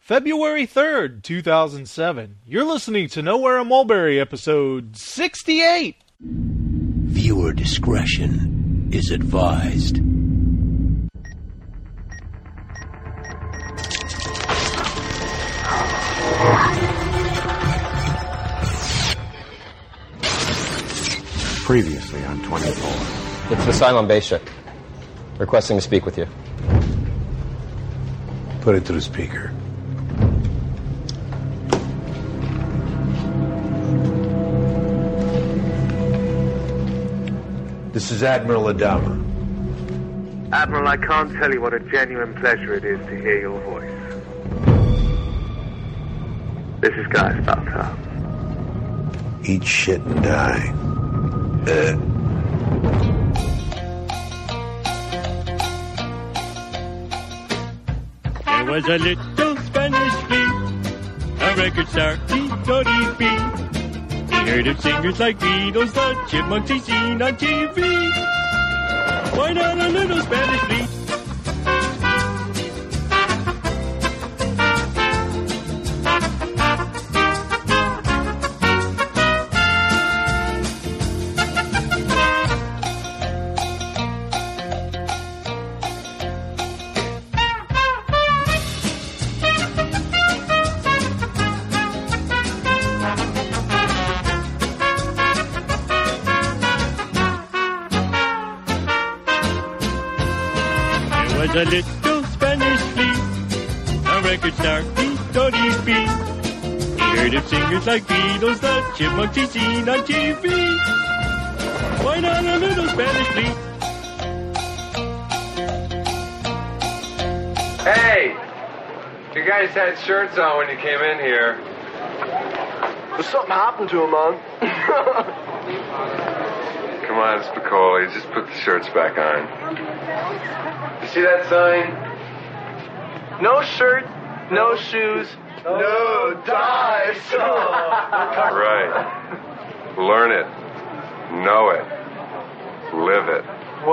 February 3rd, 2007. You're listening to Nowhere in Mulberry, episode 68. Viewer discretion is advised. Previously on 24. It's the Cylon base ship. Requesting to speak with you. Put it to the speaker. This is Admiral Adama. Admiral, I can't tell you what a genuine pleasure it is to hear your voice. This is Guy Stalter. Eat shit and die. There was a little Spanish fleet, a record star, Tito P. He heard of singers like Beatles, the Chipmunks he seen on TV. Why not a little Spanish fleet? A little Spanish fleet, a record star, Tito P. He heard of singers like Beatles, the Chipmunks he seen on TV. Why not a little Spanish fleet? Hey! You guys had shirts on when you came in here. There's something happened to him, man. Come on, Spicoli, just put the shirts back on. You see that sign? No shirt, no shoes, no dice. Right. Learn it. Know it. Live it.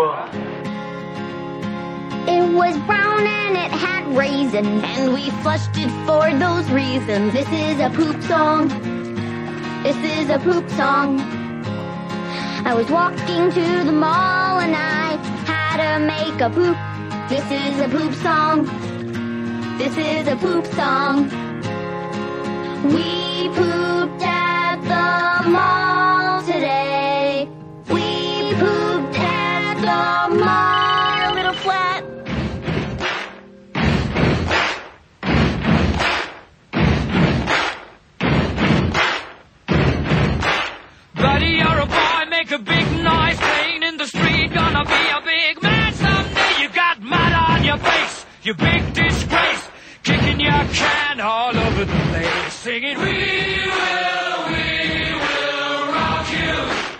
It was brown and it had raisins, and we flushed it for those reasons. This is a poop song. This is a poop song. I was walking to the mall and I had to make a poop. This is a poop song. This is a poop song. We pooped at the mall today. We pooped at the mall. Little flat. Buddy, you're a boy, make a big noise, playing in the street, gonna be a big man someday. You got mud on your face, you big disgrace, kicking your can all over the place, singing, we will rock you.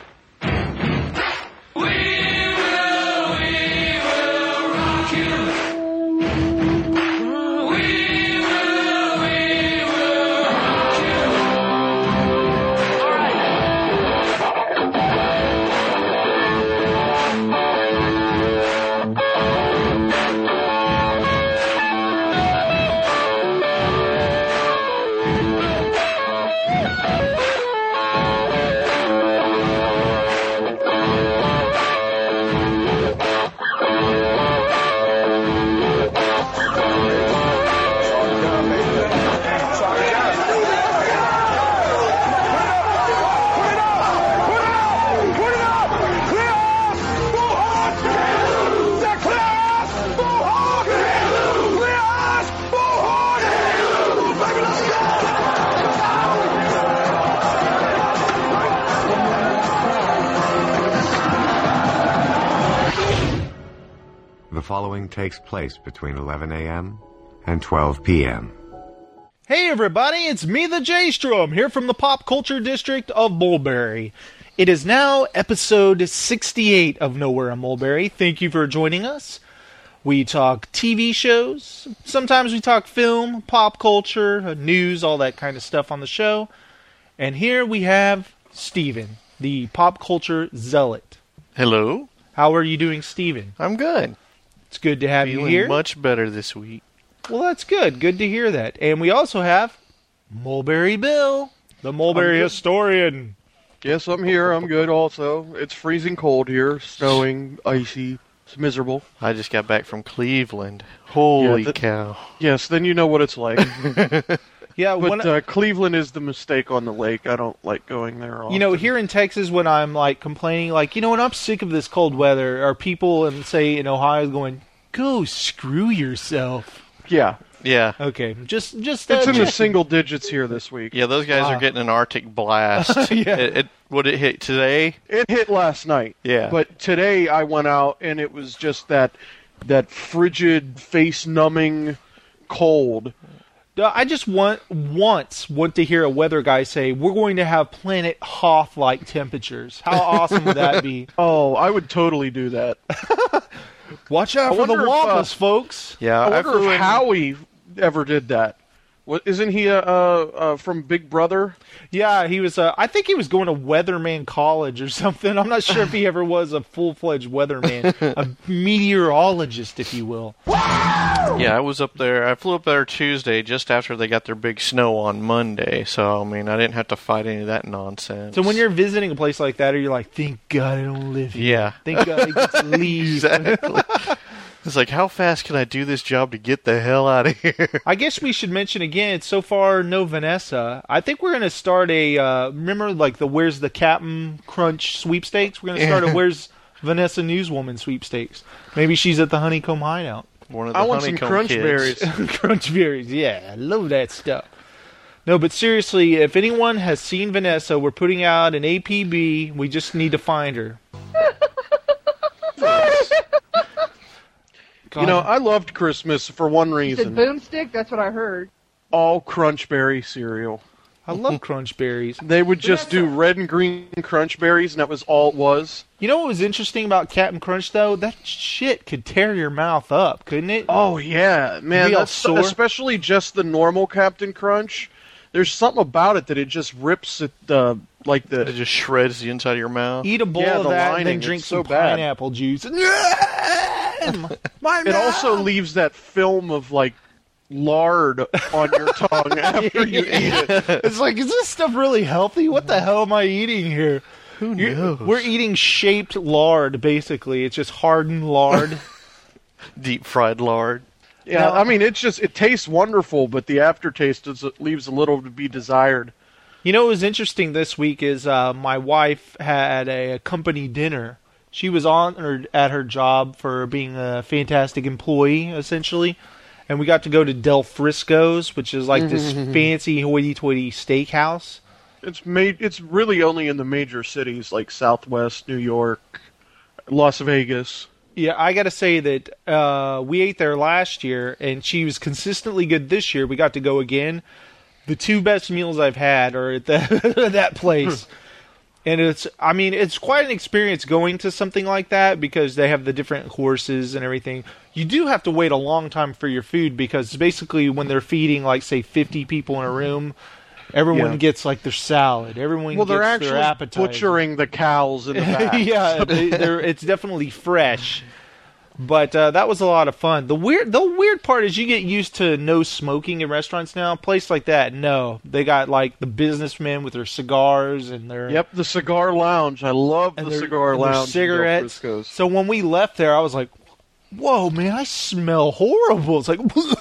We will rock you. We will rock you. All right. The following takes place between 11 a.m. and 12 p.m. Hey everybody, it's me, the J-Strom, here from the Pop Culture District of Mulberry. It is now episode 68 of Nowhere in Mulberry. Thank you for joining us. We talk TV shows, sometimes we talk film, pop culture, news, all that kind of stuff on the show. And here we have Steven, the pop culture zealot. Hello. How are you doing, Steven? I'm good. It's good to have you here. Much better this week. Well, that's good. Good to hear that. And we also have Mulberry Bill, the Mulberry historian. Yes, I'm here. I'm good also. It's freezing cold here, snowing, icy. It's miserable. I just got back from Cleveland. Holy cow. Yes, then you know what it's like. Yeah, but Cleveland is the mistake on the lake. I don't like going there often. You know, here in Texas, when I'm like complaining, like, you know what, I'm sick of this cold weather, are people say in Ohio going, go screw yourself. Yeah. Yeah. Okay. Just it's in the single digits here this week. Yeah, those guys are getting an Arctic blast. Yeah. Would it hit today? It hit last night. Yeah. But today I went out and it was just that frigid, face-numbing cold. I just want to hear a weather guy say, we're going to have Planet Hoth-like temperatures. How awesome would that be? Oh, I would totally do that. Watch out for the wampus, folks. Yeah, I wonder if Howie ever did that. Isn't he from Big Brother? Yeah, he was. I think he was going to Weatherman College or something. I'm not sure if he ever was a full-fledged weatherman, a meteorologist, if you will. Yeah, I was up there. I flew up there Tuesday just after they got their big snow on Monday. So, I mean, I didn't have to fight any of that nonsense. So when you're visiting a place like that, are you like, thank God I don't live here. Yeah. Thank God I get to leave. Exactly. It's like, how fast can I do this job to get the hell out of here? I guess we should mention again, so far, no Vanessa. I think we're going to start remember like the Where's the Captain Crunch sweepstakes? We're going to start a Where's Vanessa Newswoman sweepstakes. Maybe she's at the Honeycomb Hideout. One of the I want some crunch berries. Crunch berries, yeah. I love that stuff. No, but seriously, if anyone has seen Vanessa, we're putting out an APB. We just need to find her. You know, I loved Christmas for one You reason. said boomstick? That's what I heard. All Crunch Berry cereal. I love Crunch Berries. They would just do red and green Crunch Berries, and that was all it was. You know what was interesting about Captain Crunch, though? That shit could tear your mouth up, couldn't it? Oh, yeah. Man, Be all that's sore. especially just the normal Captain Crunch. There's something about it that it just rips it, like the... It just shreds the inside of your mouth. Eat a bowl of the that lining, and then drink it's some so bad. pineapple juice. My It also mouth! leaves that film of, like, lard on your tongue after you eat it. It's like, is this stuff really healthy? What the hell am I eating here? Who knows? We're eating shaped lard, basically. It's just hardened lard. Deep fried lard. Yeah, I mean, it tastes wonderful, but the aftertaste leaves a little to be desired. You know what was interesting this week is my wife had a company dinner. She was honored at her job for being a fantastic employee, essentially. And we got to go to Del Frisco's, which is like this fancy hoity-toity steakhouse. It's really only in the major cities like Southwest, New York, Las Vegas. Yeah, I got to say that we ate there last year, and she was consistently good this year. We got to go again. The two best meals I've had are at that place. And it's quite an experience going to something like that because they have the different courses and everything. You do have to wait a long time for your food because basically when they're feeding, like, say, 50 people in a room, everyone gets, like, their salad. Everyone gets they're their actually appetizer. butchering the cows in the back. Yeah, it's definitely fresh. But that was a lot of fun. The weird part is you get used to no smoking in restaurants now. A place like that, no. They got like the businessmen with their cigars and their... Yep, the cigar lounge. I love the cigar lounge. Cigarettes. So when we left there, I was like, whoa, man, I smell horrible. It's like...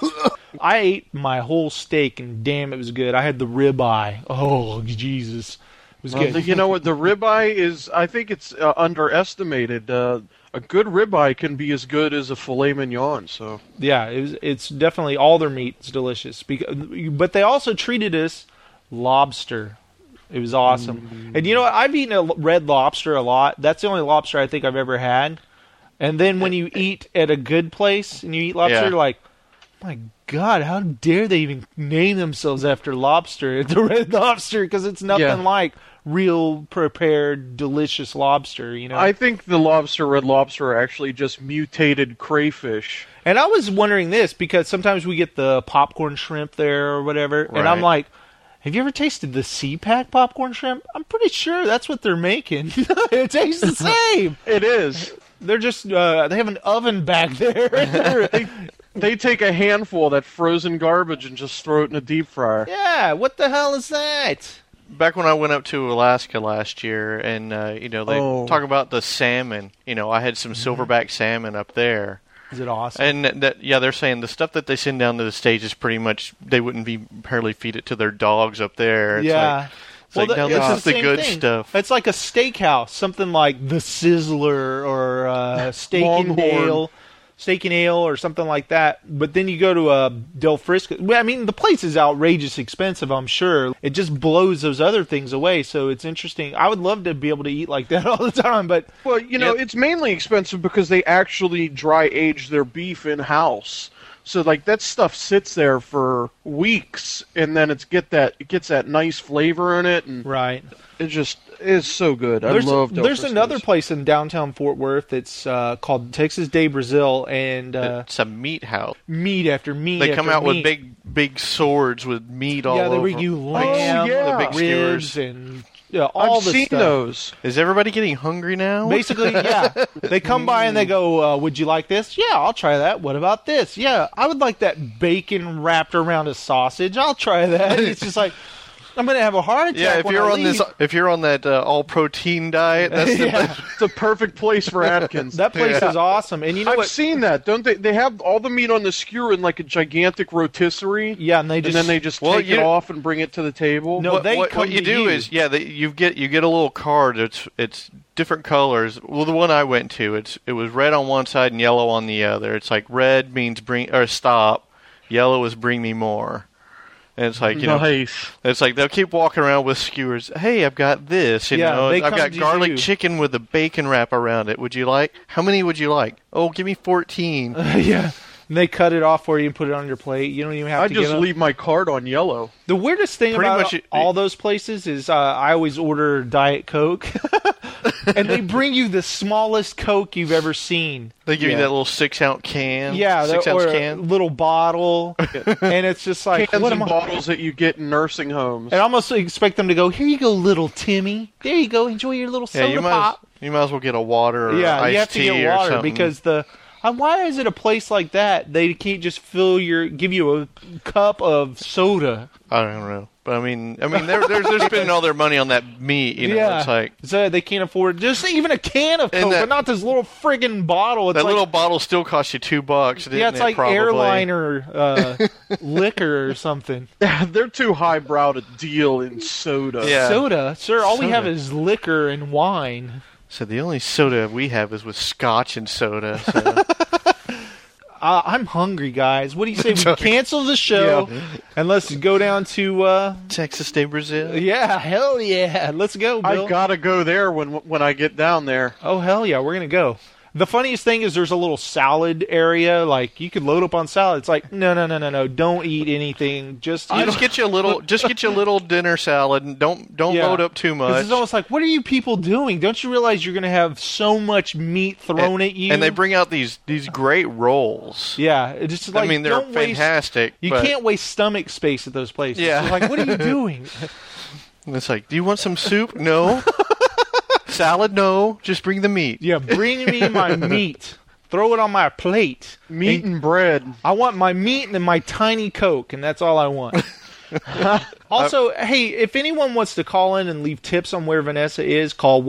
I ate my whole steak, and damn, it was good. I had the ribeye. Oh, Jesus. It was good. You know what? The ribeye is... I think it's underestimated. A good ribeye can be as good as a filet mignon. So yeah, it's definitely all their meat is delicious. But they also treated us lobster. It was awesome. And you know what? I've eaten a red lobster a lot. That's the only lobster I think I've ever had. And then when you eat at a good place and you eat lobster, you're like, my God, how dare they even name themselves after lobster, the Red Lobster? Because it's nothing like real prepared delicious lobster, you know. I think the Red Lobster are actually just mutated crayfish. And I was wondering this because sometimes we get the popcorn shrimp there or whatever, and I'm like, have you ever tasted the CPAC popcorn shrimp? I'm pretty sure that's what they're making. It tastes the same. It is. They're just they have an oven back there. They take a handful of that frozen garbage and just throw it in a deep fryer. Yeah, what the hell is that? Back when I went up to Alaska last year, and they talk about the salmon. I had some silverback salmon up there. Is it awesome? And they're saying the stuff that they send down to the States is pretty much they wouldn't barely feed it to their dogs up there. It's this is the good stuff. It's like a steakhouse, something like the Sizzler or Steak and Ale or something like that. But then you go to Del Frisco. I mean, the place is outrageous expensive, I'm sure. It just blows those other things away. So it's interesting. I would love to be able to eat like that all the time. But it's mainly expensive because they actually dry age their beef in house. So like that stuff sits there for weeks, and then it gets that nice flavor in it, and right. It just is so good. I love Del There's Frisco's. another place in downtown Fort Worth that's called Texas de Brazil, and it's a meat house. Meat after meat. They come out meat. with big swords with meat all over. Yeah, they bring you lamb, the big ribs, skewers. and all I've the seen stuff. those. Is everybody getting hungry now? Basically, yeah. They come by and they go, would you like this? Yeah, I'll try that. What about this? Yeah, I would like that bacon wrapped around a sausage. I'll try that. It's just like, I'm going to have a heart attack. Yeah, if you're on that all protein diet, that's it's a perfect place for Atkins. That place is awesome. And I've seen that, don't they? They have all the meat on the skewer in like a gigantic rotisserie. Yeah, and then they just take it off and bring it to the table. No, what you do is you get a little card. It's different colors. Well, the one I went to, it was red on one side and yellow on the other. It's like red means stop, yellow is bring me more. And it's like, it's like they'll keep walking around with skewers. Hey, I've got this. I've got garlic chicken with a bacon wrap around it. Would you like? How many would you like? Oh, give me 14. Yeah. And they cut it off for you and put it on your plate. You don't even have to just leave my card on yellow. The weirdest thing about all those places is I always order Diet Coke. And they bring you the smallest Coke you've ever seen. They give you that little 6-ounce can. Yeah, 6-ounce can. A little bottle. And it's just like cans and bottles that you get in nursing homes. And I almost expect them to go, here you go, little Timmy. There you go, enjoy your little soda pop. You might as well get a water or iced tea or something. You have to get water because why is it a place like that? They can't just give you a cup of soda. I don't know. But I mean, they're spending all their money on that meat. It's like so they can't afford just even a can of Coke, but not this little friggin' bottle. That little bottle still costs you $2. Yeah, it's like airliner liquor or something. They're too highbrow to deal in soda. Yeah. Soda, sir. All we have is liquor and wine. So the only soda we have is with scotch and soda. So. I'm hungry, guys. What do you say we cancel the show and let's go down to Texas de Brazil? Yeah, hell yeah. Let's go, Bill. I gotta go there when I get down there. Oh, hell yeah. We're going to go. The funniest thing is there's a little salad area. Like, you could load up on salad. It's like, no. Don't eat anything. Just get you a little dinner salad and don't load up too much. It's almost like, what are you people doing? Don't you realize you're going to have so much meat thrown at you? And they bring out these great rolls. Yeah, it's just like, they're fantastic. You can't waste stomach space at those places. Yeah. It's like, what are you doing? And it's like, do you want some soup? No. Salad? No. Just bring the meat. Yeah, bring me my meat. Throw it on my plate. Meat and bread. I want my meat and my tiny Coke, and that's all I want. Also, hey, if anyone wants to call in and leave tips on where Vanessa is, call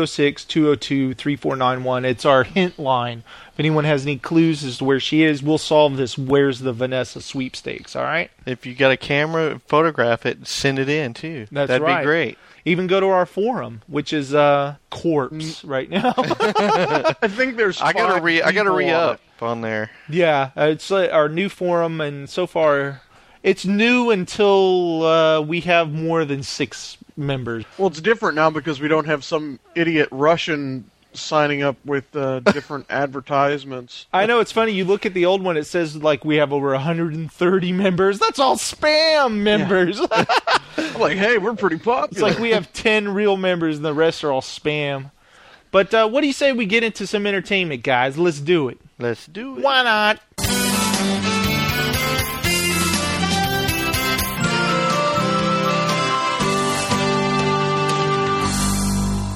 1-206-202-3491. It's our hint line. If anyone has any clues as to where she is, we'll solve this Where's the Vanessa sweepstakes, all right? If you got a camera, photograph it and send it in, too. That'd be great. Even go to our forum, which is corpse right now. I think there's I gotta re-up on there. Yeah, it's our new forum, and so far it's new until we have more than 6 members. Well, it's different now because we don't have some idiot Russian signing up with different advertisements. I know, it's funny. You look at the old one, it says like we have over 130 members. That's all spam members. Yeah. I'm like, hey, we're pretty popular. It's like we have 10 real members and the rest are all spam. But what do you say we get into some entertainment, guys? Let's do it. Let's do it. Why not? Now,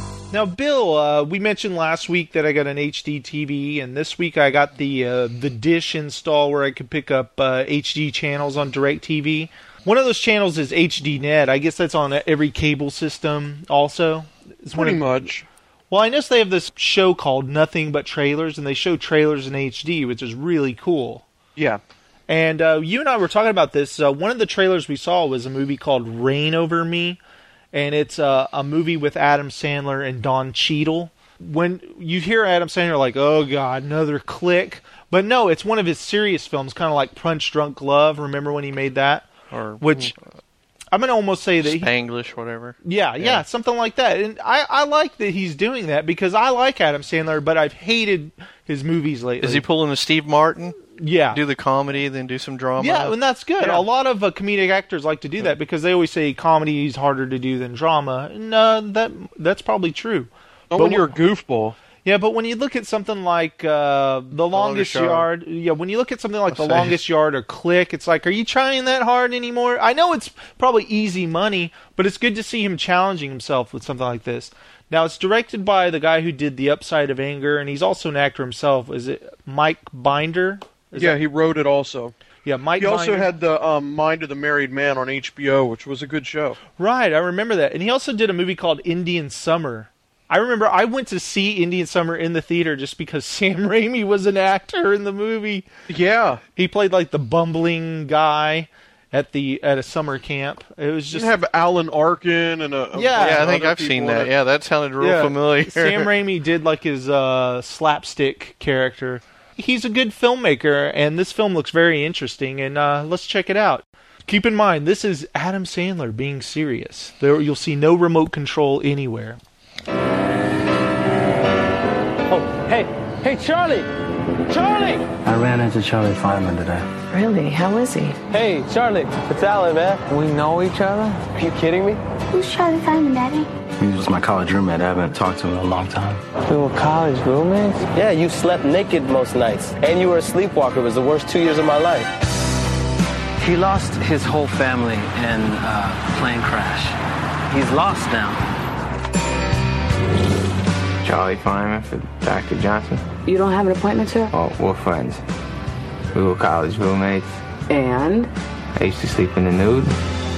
Now, Bill, we mentioned last week that I got an HD TV, and this week I got the dish install where I could pick up HD channels on DirecTV. One of those channels is HDNet. I guess that's on every cable system also. It's Pretty much. Well, I noticed they have this show called Nothing But Trailers, and they show trailers in HD, which is really cool. Yeah. And you and I were talking about this. One of the trailers we saw was a movie called Reign Over Me, and it's a movie with Adam Sandler and Don Cheadle. When you hear Adam Sandler, like, oh, God, another Click. But no, it's one of his serious films, kind of like Punch Drunk Love. Remember when he made that? Which I'm going to almost say that Spanglish, whatever. Yeah, something like that. And I like that he's doing that because I like Adam Sandler, but I've hated his movies lately. Is he pulling a Steve Martin? Yeah. Do the comedy, then do some drama? Yeah, and that's good. Yeah. A lot of comedic actors like to do that because they always say comedy is harder to do than drama. And that's probably true. But when you're a goofball. Yeah, but when you look at something like The Longest Yard, when you look at something like The Longest Yard or Click, it's like, are you trying that hard anymore? I know it's probably easy money, but it's good to see him challenging himself with something like this. Now, it's directed by the guy who did The Upside of Anger, and he's also an actor himself. Is it Mike Binder? He wrote it also. Yeah, Mike He also Binder. had the Mind of the Married Man on HBO, which was a good show. Right, I remember that. And he also did a movie called Indian Summer. I remember I went to see Indian Summer in the theater just because Sam Raimi was an actor in the movie. Yeah. He played like the bumbling guy at a summer camp. It was just... You have Alan Arkin and I think I've seen that. Yeah, that sounded real familiar. Sam Raimi did like his slapstick character. He's a good filmmaker, and this film looks very interesting, and let's check it out. Keep in mind, this is Adam Sandler being serious. You'll see no remote control anywhere. Oh, hey, Charlie! Charlie! I ran into Charlie Fineman today. Really? How is he? Hey, Charlie, it's Alan, man. We know each other? Are you kidding me? Who's Charlie Fineman, Daddy? He was my college roommate. I haven't talked to him in a long time. We were college roommates? Yeah, you slept naked most nights. And you were a sleepwalker. It was the worst 2 years of my life. He lost his whole family in a plane crash. He's lost now. Charlie Fineman for Dr. Johnson. You don't have an appointment, sir? Oh, we're friends. We were college roommates. And? I used to sleep in the nude.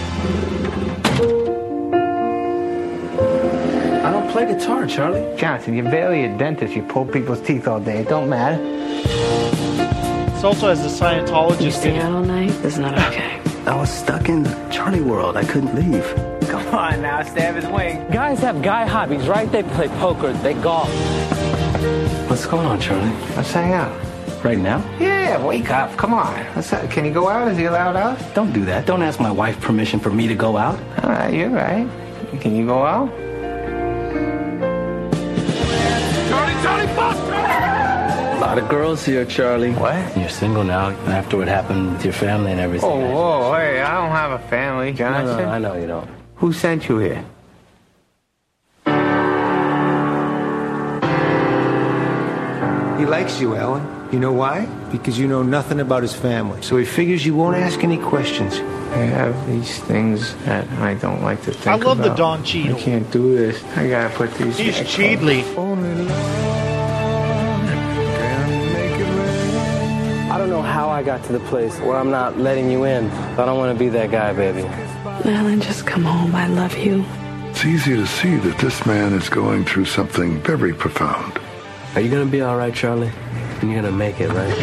I don't play guitar, Charlie. Johnson, you're barely a dentist. You pull people's teeth all day. It don't matter. This also has a Scientologist You stay out all night? That's not okay. I was stuck in Charlie World. I couldn't leave. Come on now, stab his wing. Guys have guy hobbies, right? They play poker, they golf. What's going on, Charlie? Let's hang out. Right now? Yeah, wake up. Come on. Can he go out? Is he allowed out? Don't do that. Don't ask my wife permission for me to go out. All right, you're right. Can you go out? Charlie, Foster! A lot of girls here, Charlie. What? You're single now after what happened with your family and everything. Oh, whoa, hey, I don't have a family, Johnson. No, I know you don't. Who sent you here? He likes you, Ellen. You know why? Because you know nothing about his family. So he figures you won't ask any questions. I have these things that I don't like to think about. I love the Don Cheadle. I can't do this. I gotta put these... He's Cheadley. I don't know how I got to the place where I'm not letting you in. I don't want to be that guy, baby. Alan, just come home. I love you. It's easy to see that this man is going through something very profound. Are you gonna be all right, Charlie? You're gonna make it, right?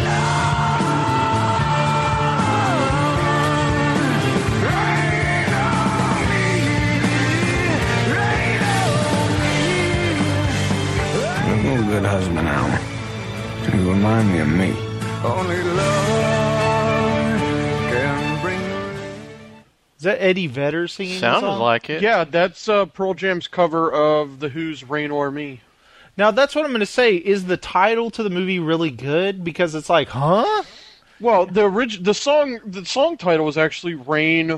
You're a good husband, Alan. You remind me of me. Only love can bring... Is that Eddie Vedder singing Sounded the song? like it. Yeah, that's Pearl Jam's cover of The Who's Rain O'er Me. Now, that's what I'm going to say. Is the title to the movie really good? Because it's like, huh? Well, the song title was actually Rain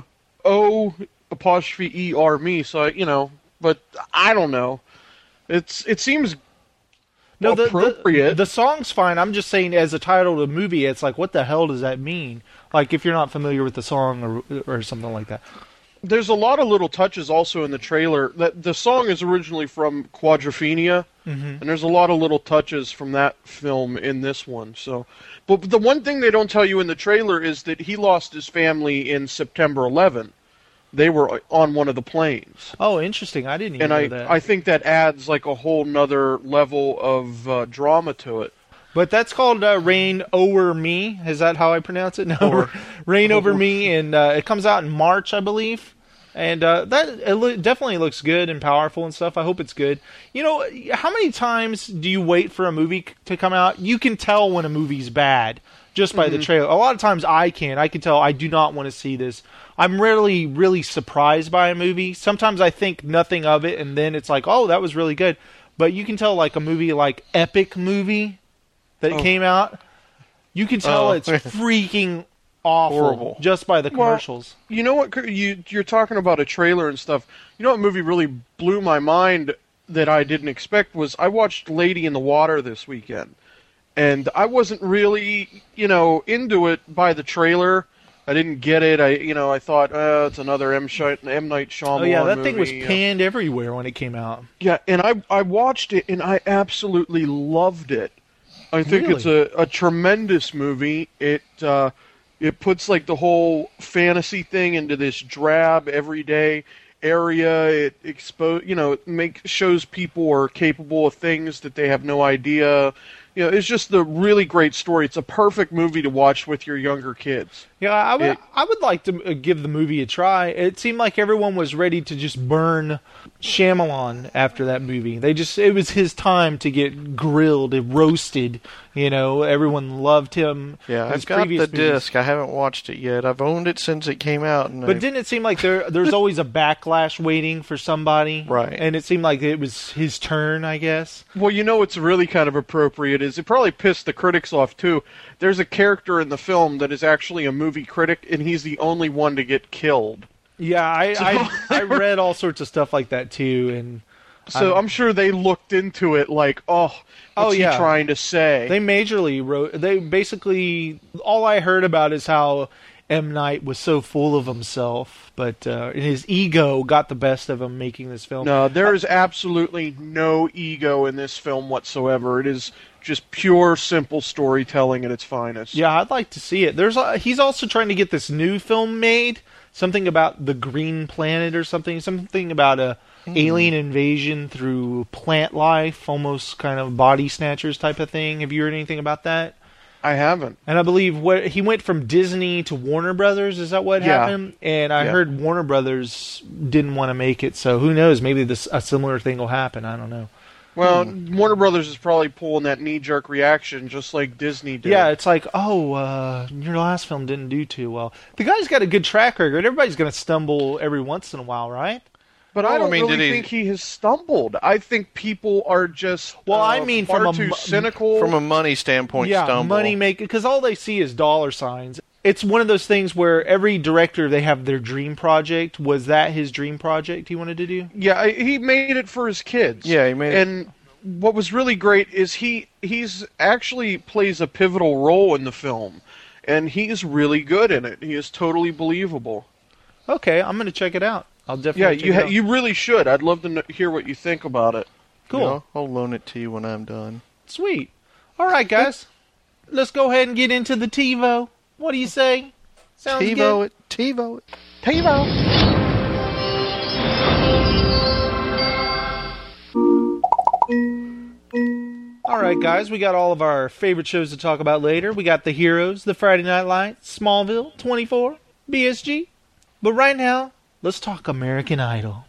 O''ER me. So but I don't know. It seems appropriate. The song's fine. I'm just saying, as a title to the movie, it's like, what the hell does that mean? Like, if you're not familiar with the song or something like that. There's a lot of little touches also in the trailer. That the song is originally from Quadrophenia, and there's a lot of little touches from that film in this one. So, but the one thing they don't tell you in the trailer is that he lost his family in September 11th. They were on one of the planes. Oh, interesting. I didn't even know that. I think that adds like a whole nother level of drama to it. But that's called Reign Over Me. Is that how I pronounce it? No, Reign Over Me, and it comes out in March, I believe. And definitely looks good and powerful and stuff. I hope it's good. You know, how many times do you wait for a movie to come out? You can tell when a movie's bad just by the trailer. A lot of times I can tell I do not want to see this. I'm rarely really surprised by a movie. Sometimes I think nothing of it, and then it's like, oh, that was really good. But you can tell like a movie like Epic Movie that came out, you can tell it's freaking awful. Horrible. Just by the commercials. Well, you know what? You're talking about a trailer and stuff. You know what movie really blew my mind that I didn't expect was I watched Lady in the Water this weekend. And I wasn't really, into it by the trailer. I didn't get it. I thought, it's another M. Night Shyamalan Oh yeah, that movie. thing was panned everywhere when it came out. Yeah, and I watched it and I absolutely loved it. I think it's a tremendous movie. It puts like the whole fantasy thing into this drab everyday area. It shows people are capable of things that they have no idea. It's just a really great story. It's a perfect movie to watch with your younger kids. Yeah, I would like to give the movie a try. It seemed like everyone was ready to just burn Shyamalan after that movie. It was his time to get grilled and roasted. Everyone loved him. Yeah, I've got the disc. I haven't watched it yet. I've owned it since it came out. But didn't it seem like there's always a backlash waiting for somebody? Right. And it seemed like it was his turn, I guess. Well, what's really kind of appropriate is it probably pissed the critics off, too. There's a character in the film that is actually a movie critic, and he's the only one to get killed. Yeah, I read all sorts of stuff like that, too. And so I'm sure they looked into it like, what's he trying to say? They majorly wrote... They basically... All I heard about is how M. Night was so full of himself, but his ego got the best of him making this film. No, there is absolutely no ego in this film whatsoever. It is just pure, simple storytelling at its finest. Yeah, I'd like to see it. He's also trying to get this new film made, something about the Green Planet or something about a alien invasion through plant life, almost kind of body snatchers type of thing. Have you heard anything about that? I haven't. And I believe he went from Disney to Warner Brothers. Is that what happened? And I heard Warner Brothers didn't want to make it, so who knows? Maybe a similar thing will happen. I don't know. Well, Warner Brothers is probably pulling that knee-jerk reaction just like Disney did. Yeah, it's like, your last film didn't do too well. The guy's got a good track record. Everybody's going to stumble every once in a while, right? But I don't think he has stumbled. I think people are just far too cynical. From a money standpoint, stumble. Money making, because all they see is dollar signs. It's one of those things where every director, they have their dream project. Was that his dream project he wanted to do? Yeah, he made it for his kids. Yeah, he made it. And what was really great is he's actually plays a pivotal role in the film. And he's really good in it. He is totally believable. Okay, I'm going to check it out. I'll definitely check it out. You really should. I'd love to hear what you think about it. Cool. I'll loan it to you when I'm done. Sweet. All right, guys. Let's go ahead and get into the TiVo. What do you say? Sounds TiVo good. it. TiVo it. TiVo. All right, guys. We got all of our favorite shows to talk about later. We got The Heroes, The Friday Night Lights, Smallville, 24, BSG. But right now, let's talk American Idol.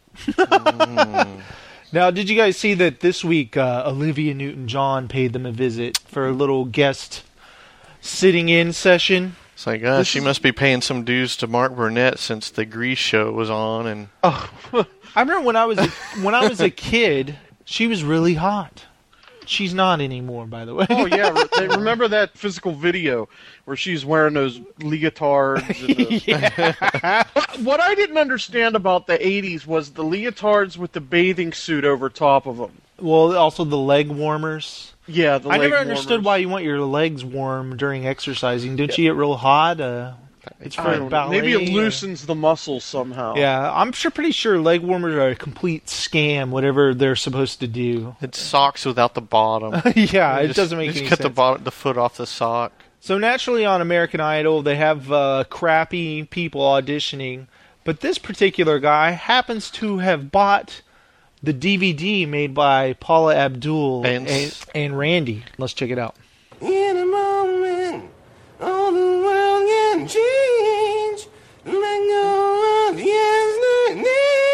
Now, did you guys see that this week Olivia Newton-John paid them a visit for a little guest sitting-in session? It's like, she must be paying some dues to Mark Burnett since the Grease show was on. And I remember when I was a kid, she was really hot. She's not anymore, by the way. Oh, yeah. Remember that physical video where she's wearing those leotards? And what I didn't understand about the 80s was the leotards with the bathing suit over top of them. Well, also the leg warmers. Yeah, I never understood why you want your legs warm during exercising. Don't you get real hot? It's I for don't know. ballet. Maybe it loosens the muscles somehow. Yeah, I'm pretty sure leg warmers are a complete scam, whatever they're supposed to do. It's socks without the bottom. Yeah, it Just- doesn't make just any cut sense. the foot off the sock. So naturally on American Idol, they have crappy people auditioning, but this particular guy happens to have bought the DVD made by Paula Abdul and Randy. Let's check it out. In a moment, all the world can change. Let go of yesterday's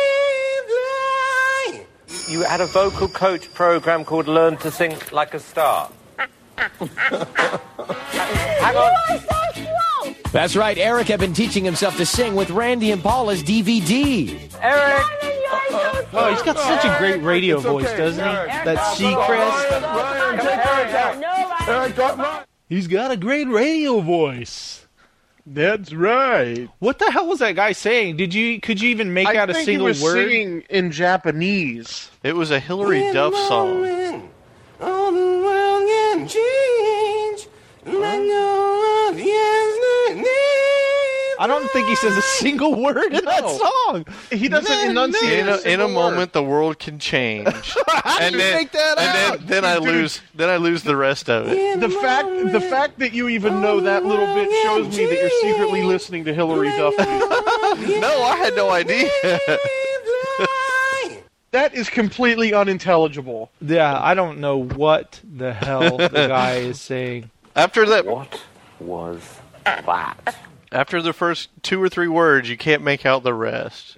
light. You had a vocal coach program called Learn to Sing Like a Star. Hang on. That's right, Eric had been teaching himself to sing with Randy and Paula's DVD. Eric! Oh, he's got such a great radio voice, doesn't he? That Seacrest. He's got a great radio voice. That's right. What the hell was that guy saying? Could you even make out a single I think he was word? singing in Japanese. It was a Hillary Duff song. All the world can change. Let go of yesterday's. I don't think he says a single word in that song. He doesn't enunciate. In a moment, the world can change. and then I lose the rest of it. The fact that you even know that little bit shows me that you're secretly listening to Hillary Duff. No, I had no idea. That is completely unintelligible. Yeah, I don't know what the hell the guy is saying. After that, What was that? after the first 2 or 3 words, you can't make out the rest.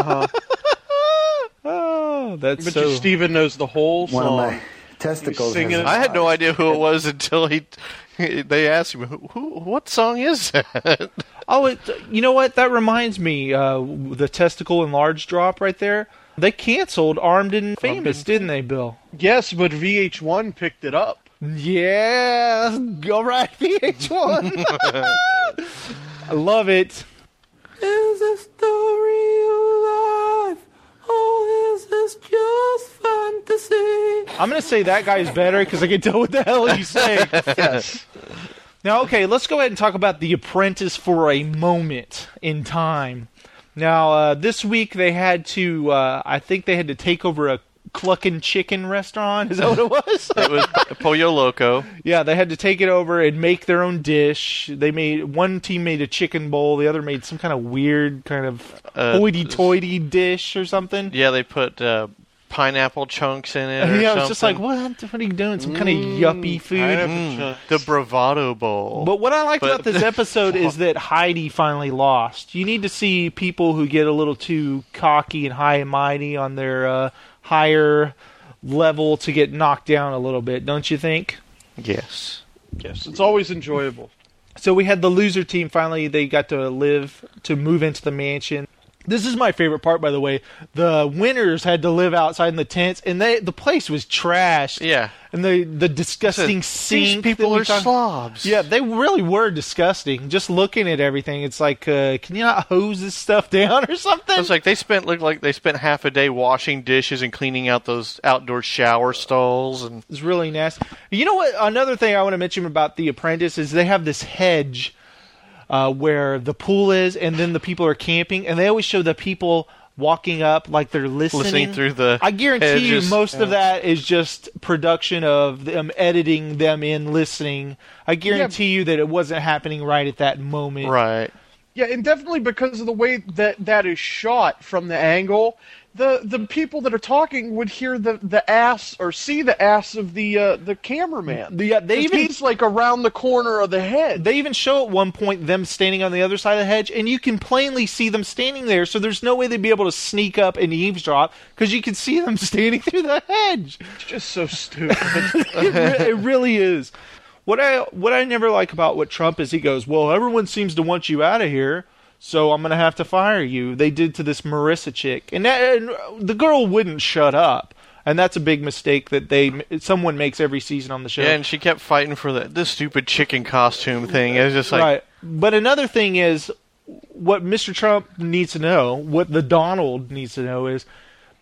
Oh, that's But so... Steven knows the whole One of song. my testicles. Singing has- it. I had no idea who it was until they asked him, what song is that? Oh, you know what? That reminds me, the testicle enlarged drop right there. They canceled Armed and Famous, didn't they, Bill? Yes, but VH1 picked it up. Yeah, go right, VH1. I love it. Is a story alive? Or is this just fantasy? I'm going to say that guy's better because I can tell what the hell he's saying. Yes. Now, okay, let's go ahead and talk about The Apprentice for a moment in time. Now, this week they had to, I think they had to take over a Cluckin' Chicken restaurant. Is that what it was? It was Pollo Loco. Yeah, they had to take it over and make their own dish. One team made a chicken bowl, the other made some kind of weird kind of hoity-toity dish or something. Yeah, they put pineapple chunks in it or Yeah, I something. was just like, what are you doing? Some kind of yuppie food. The Bravado Bowl. But what I liked about this episode is that Heidi finally lost. You need to see people who get a little too cocky and high and mighty on their higher level to get knocked down a little bit, don't you think? Yes. Yes, it's always enjoyable. So we had the loser team finally, they got to move into the mansion. This is my favorite part, by the way. The winners had to live outside in the tents, and the place was trashed. Yeah. And the disgusting sink. These people that we are talked- slobs. Yeah, they really were disgusting. Just looking at everything, it's like, can you not hose this stuff down or something? It's like looked like they spent half a day washing dishes and cleaning out those outdoor shower stalls. And It's really nasty. You know what? Another thing I want to mention about The Apprentice is they have this hedge where the pool is, and then the people are camping, and they always show the people walking up like they're listening through the I guarantee hedges. you most of that is just production of them editing them in listening. I guarantee you that it wasn't happening right at that moment. right. Yeah, and definitely because of the way that is shot from the angle, the people that are talking would hear the ass or see the ass of the cameraman. He's like around the corner of the hedge. They even show at one point them standing on the other side of the hedge, and you can plainly see them standing there. So there's no way they'd be able to sneak up and eavesdrop because you can see them standing through the hedge. It's just so stupid. It really is. What I never like about what Trump is, he goes, well, everyone seems to want you out of here, so I'm going to have to fire you. They did to this Marissa chick. And the girl wouldn't shut up. And that's a big mistake that someone makes every season on the show. Yeah, and she kept fighting for this stupid chicken costume thing. It was just like... Right. But another thing is, what Mr. Trump needs to know, what the Donald needs to know is,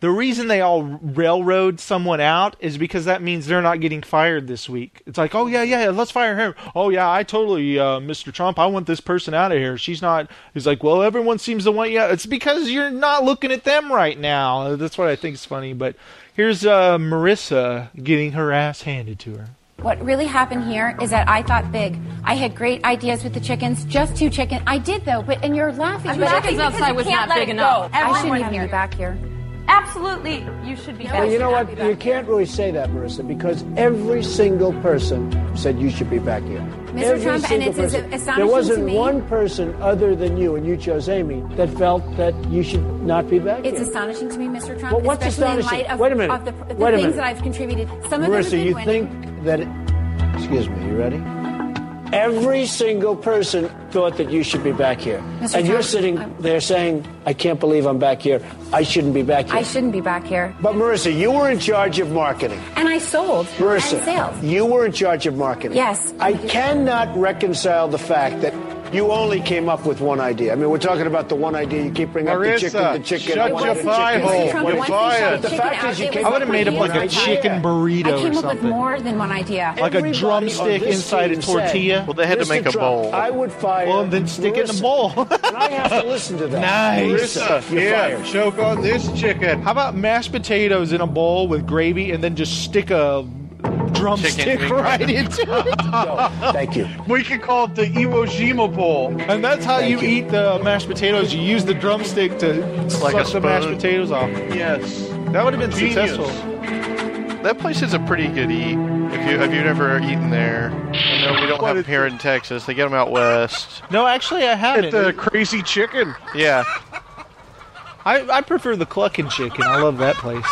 The reason they all railroad someone out is because that means they're not getting fired this week. It's like, oh, yeah, let's fire him. Oh, yeah, I totally, Mr. Trump, I want this person out of here. She's not. He's like, well, everyone seems to want you. It's because you're not looking at them right now. That's what I think is funny. But here's Marissa getting her ass handed to her. What really happened here is that I thought big. I had great ideas with the chickens, just 2 chickens. I did, though, and you're laughing. The chickens outside was not big enough. I shouldn't even be back here. Absolutely, you should be back. Well, you know what? You can't really say that, Marissa, because every single person said you should be back here. Mr. Trump, and it's astonishing there wasn't to me. one person other than you, and you chose Amy, that felt that you should not be back here. It's astonishing to me, Mr. Trump, well, what's especially astonishing? in light of, Wait a minute. of the Wait a things minute. that I've contributed. Some of Marissa, them have you been think that... Excuse me, you ready? Every single person thought that you should be back here. Mr. And you're Trump, sitting there saying, I can't believe I'm back here. I shouldn't be back here. I shouldn't be back here. But Marissa, you were in charge of marketing. And I sold. Marissa, and sales. you were in charge of marketing. Yes. I cannot reconcile the fact that you only came up with one idea. I mean, we're talking about the one idea. You keep bringing up the chicken. shut your pie hole. You're fired. The fact is, you came I would have made up like a chicken burrito I came or up with something. more than one idea. Like a drumstick inside a tortilla. Well, they had to make a bowl. I would fire. Well, then stick it in a bowl. And I have to listen to that. Nice. Marissa, you're fired. Choke on this chicken. How about mashed potatoes in a bowl with gravy and then just stick a drumstick right into it? No, thank you. We could call it the Iwo Jima bowl. And that's how you eat the mashed potatoes. You use the drumstick to suck the mashed potatoes off. Yes. That would have been Genius. successful. That place is a pretty good eat. Have you never eaten there? I know we don't have them here in Texas. They get them out west. No, actually, I haven't. At the Crazy Chicken. Yeah. I prefer the Cluckin' Chicken. I love that place.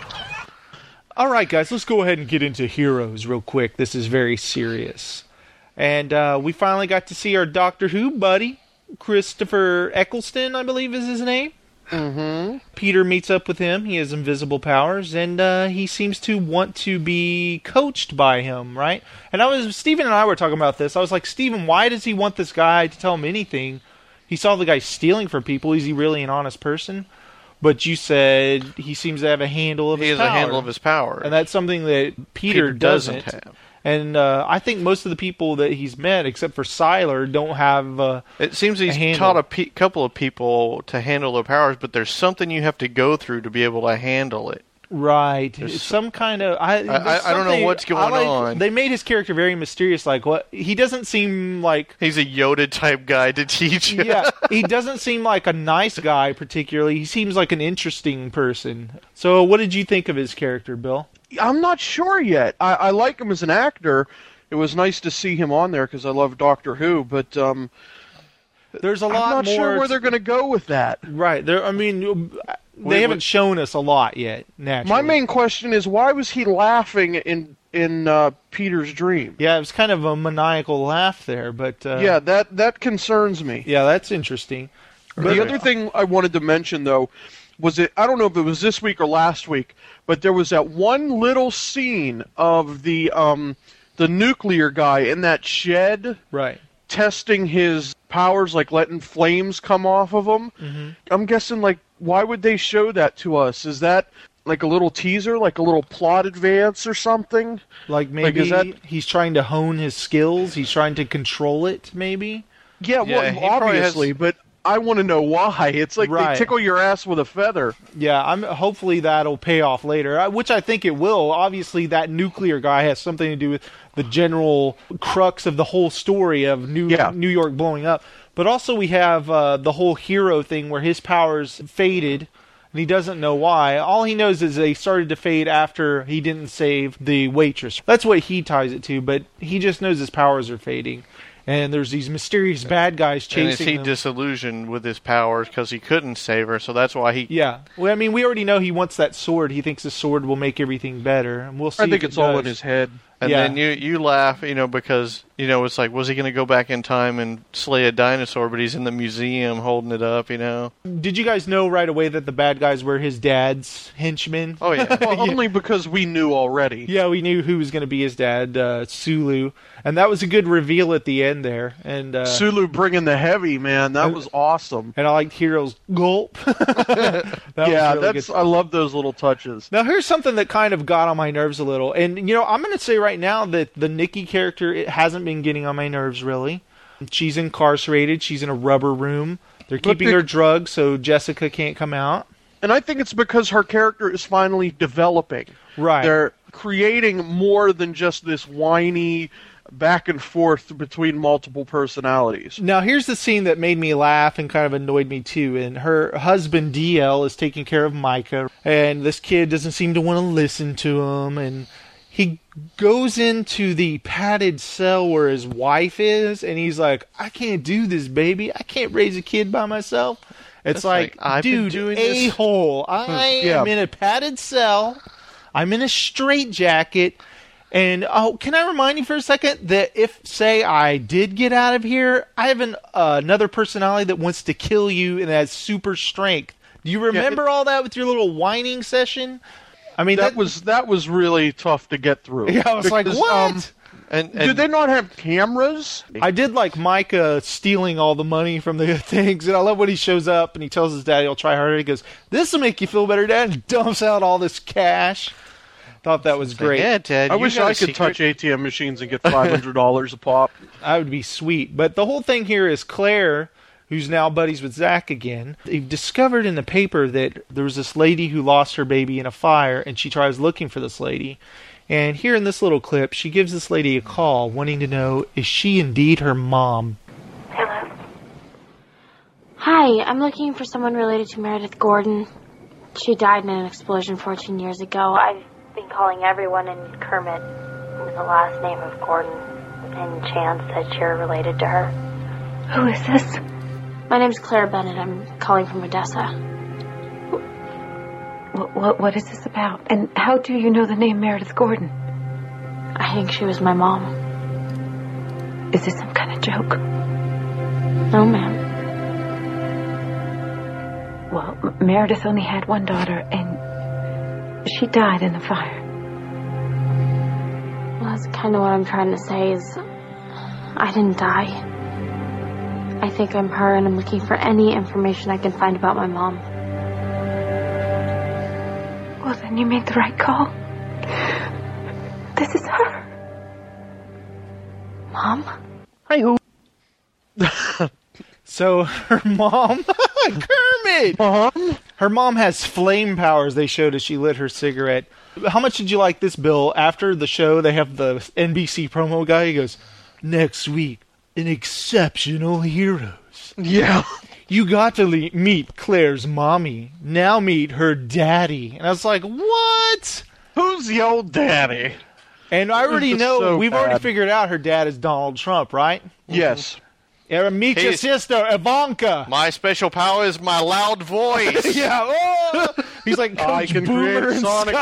All right, guys, let's go ahead and get into Heroes real quick. This is very serious. And we finally got to see our Doctor Who buddy, Christopher Eccleston, I believe is his name. Mm-hmm. Peter meets up with him. He has invisible powers, and he seems to want to be coached by him, right? And Stephen and I were talking about this. I was like, Stephen, why does he want this guy to tell him anything? He saw the guy stealing from people. Is he really an honest person? But you said he seems to have a handle of his power. He has a handle of his power. And that's something that Peter doesn't have. And I think most of the people that he's met, except for Sylar, don't have it seems he's taught a couple of people to handle their powers, but there's something you have to go through to be able to handle it. Right. There's some kind of... I don't know what's going on. They made his character very mysterious. Like, what? He doesn't seem like... He's a Yoda-type guy to teach you. Yeah, he doesn't seem like a nice guy, particularly. He seems like an interesting person. So what did you think of his character, Bill? I'm not sure yet. I like him as an actor. It was nice to see him on there because I love Doctor Who, but there's a lot more... I'm not sure where they're going to go with that. Right. They haven't shown us a lot yet, naturally. My main question is, why was he laughing in Peter's dream? Yeah, it was kind of a maniacal laugh there, but... yeah, that concerns me. Yeah, that's interesting. But the other thing I wanted to mention, though, was I don't know if it was this week or last week, but there was that one little scene of the nuclear guy in that shed, right, testing his powers, like letting flames come off of him. Mm-hmm. I'm guessing, like, why would they show that to us? Is that like a little teaser, like a little plot advance or something? Like maybe he's trying to hone his skills. He's trying to control it, maybe? Yeah, well, obviously, but I want to know why. It's like they tickle your ass with a feather. Yeah, hopefully that'll pay off later, which I think it will. Obviously, that nuclear guy has something to do with the general crux of the whole story of New York blowing up. But also we have the whole hero thing where his powers faded, and he doesn't know why. All he knows is they started to fade after he didn't save the waitress. That's what he ties it to, but he just knows his powers are fading. And there's these mysterious bad guys chasing him. And is he disillusioned with his powers because he couldn't save her, so that's why he... Yeah. Well, I mean, we already know he wants that sword. He thinks the sword will make everything better, and we'll see. I think it's all in his head. And then you laugh, because, You know, it's like, was he going to go back in time and slay a dinosaur, but he's in the museum holding it up, you know? Did you guys know right away that the bad guys were his dad's henchmen? Oh, yeah. Well, only because we knew already. Yeah, we knew who was going to be his dad, Sulu. And that was a good reveal at the end there. And Sulu bringing the heavy, man. That was awesome. And I liked Hero's gulp. I love those little touches. Now, here's something that kind of got on my nerves a little. And, you know, I'm going to say right now that the Nikki character, it hasn't been getting on my nerves, really. She's incarcerated. She's in a rubber room. They're keeping her drugged so Jessica can't come out. And I think it's because her character is finally developing. Right. They're creating more than just this whiny back and forth between multiple personalities. Now, here's the scene that made me laugh and kind of annoyed me, too. And her husband, DL, is taking care of Micah. And this kid doesn't seem to want to listen to him. And he goes into the padded cell where his wife is. And he's like, I can't do this, baby. I can't raise a kid by myself. It's like, dude, a-hole. I am in a padded cell. I'm in a straitjacket. And, can I remind you for a second that if, say, I did get out of here, I have another personality that wants to kill you and has super strength. Do you remember all that with your little whining session? I mean, that was really tough to get through. Yeah, I was like, what? And do they not have cameras? I did like Micah stealing all the money from the things, and I love when he shows up and he tells his dad he'll try harder. He goes, "This will make you feel better, Dad," and dumps out all this cash. Thought that was great. Yeah, Dad, I wish I could touch ATM machines and get $500 a pop. That would be sweet. But the whole thing here is Claire, who's now buddies with Zach again. They've discovered in the paper that there was this lady who lost her baby in a fire, and she tries looking for this lady. And here in this little clip, she gives this lady a call, wanting to know, is she indeed her mom? Hello. Hi, I'm looking for someone related to Meredith Gordon. She died in an explosion 14 years ago. I've been calling everyone in Kermit with the last name of Gordon, and Chance said you're related to her. Who is this? My name's Claire Bennett. I'm calling from Odessa. What is this about? And how do you know the name Meredith Gordon? I think she was my mom. Is this some kind of joke? No, ma'am. Well, Meredith only had one daughter, and she died in the fire. Well, that's kind of what I'm trying to say is I didn't die. I think I'm her, and I'm looking for any information I can find about my mom. Well, then you made the right call. This is her. Mom? Hi-ho. So her mom, Kermit! Mom? Her mom has flame powers they showed as she lit her cigarette. How much did you like this, Bill? After the show, they have the NBC promo guy. He goes, next week, an exceptional heroes. Yeah. You got to meet Claire's mommy. Now meet her daddy. And I was like, what? Who's your daddy? And I already know, so we've already figured out her dad is Donald Trump, right? Yes. Meet your sister, Ivanka. My special power is my loud voice. Yeah. Oh! He's like Coach Boomer and sonic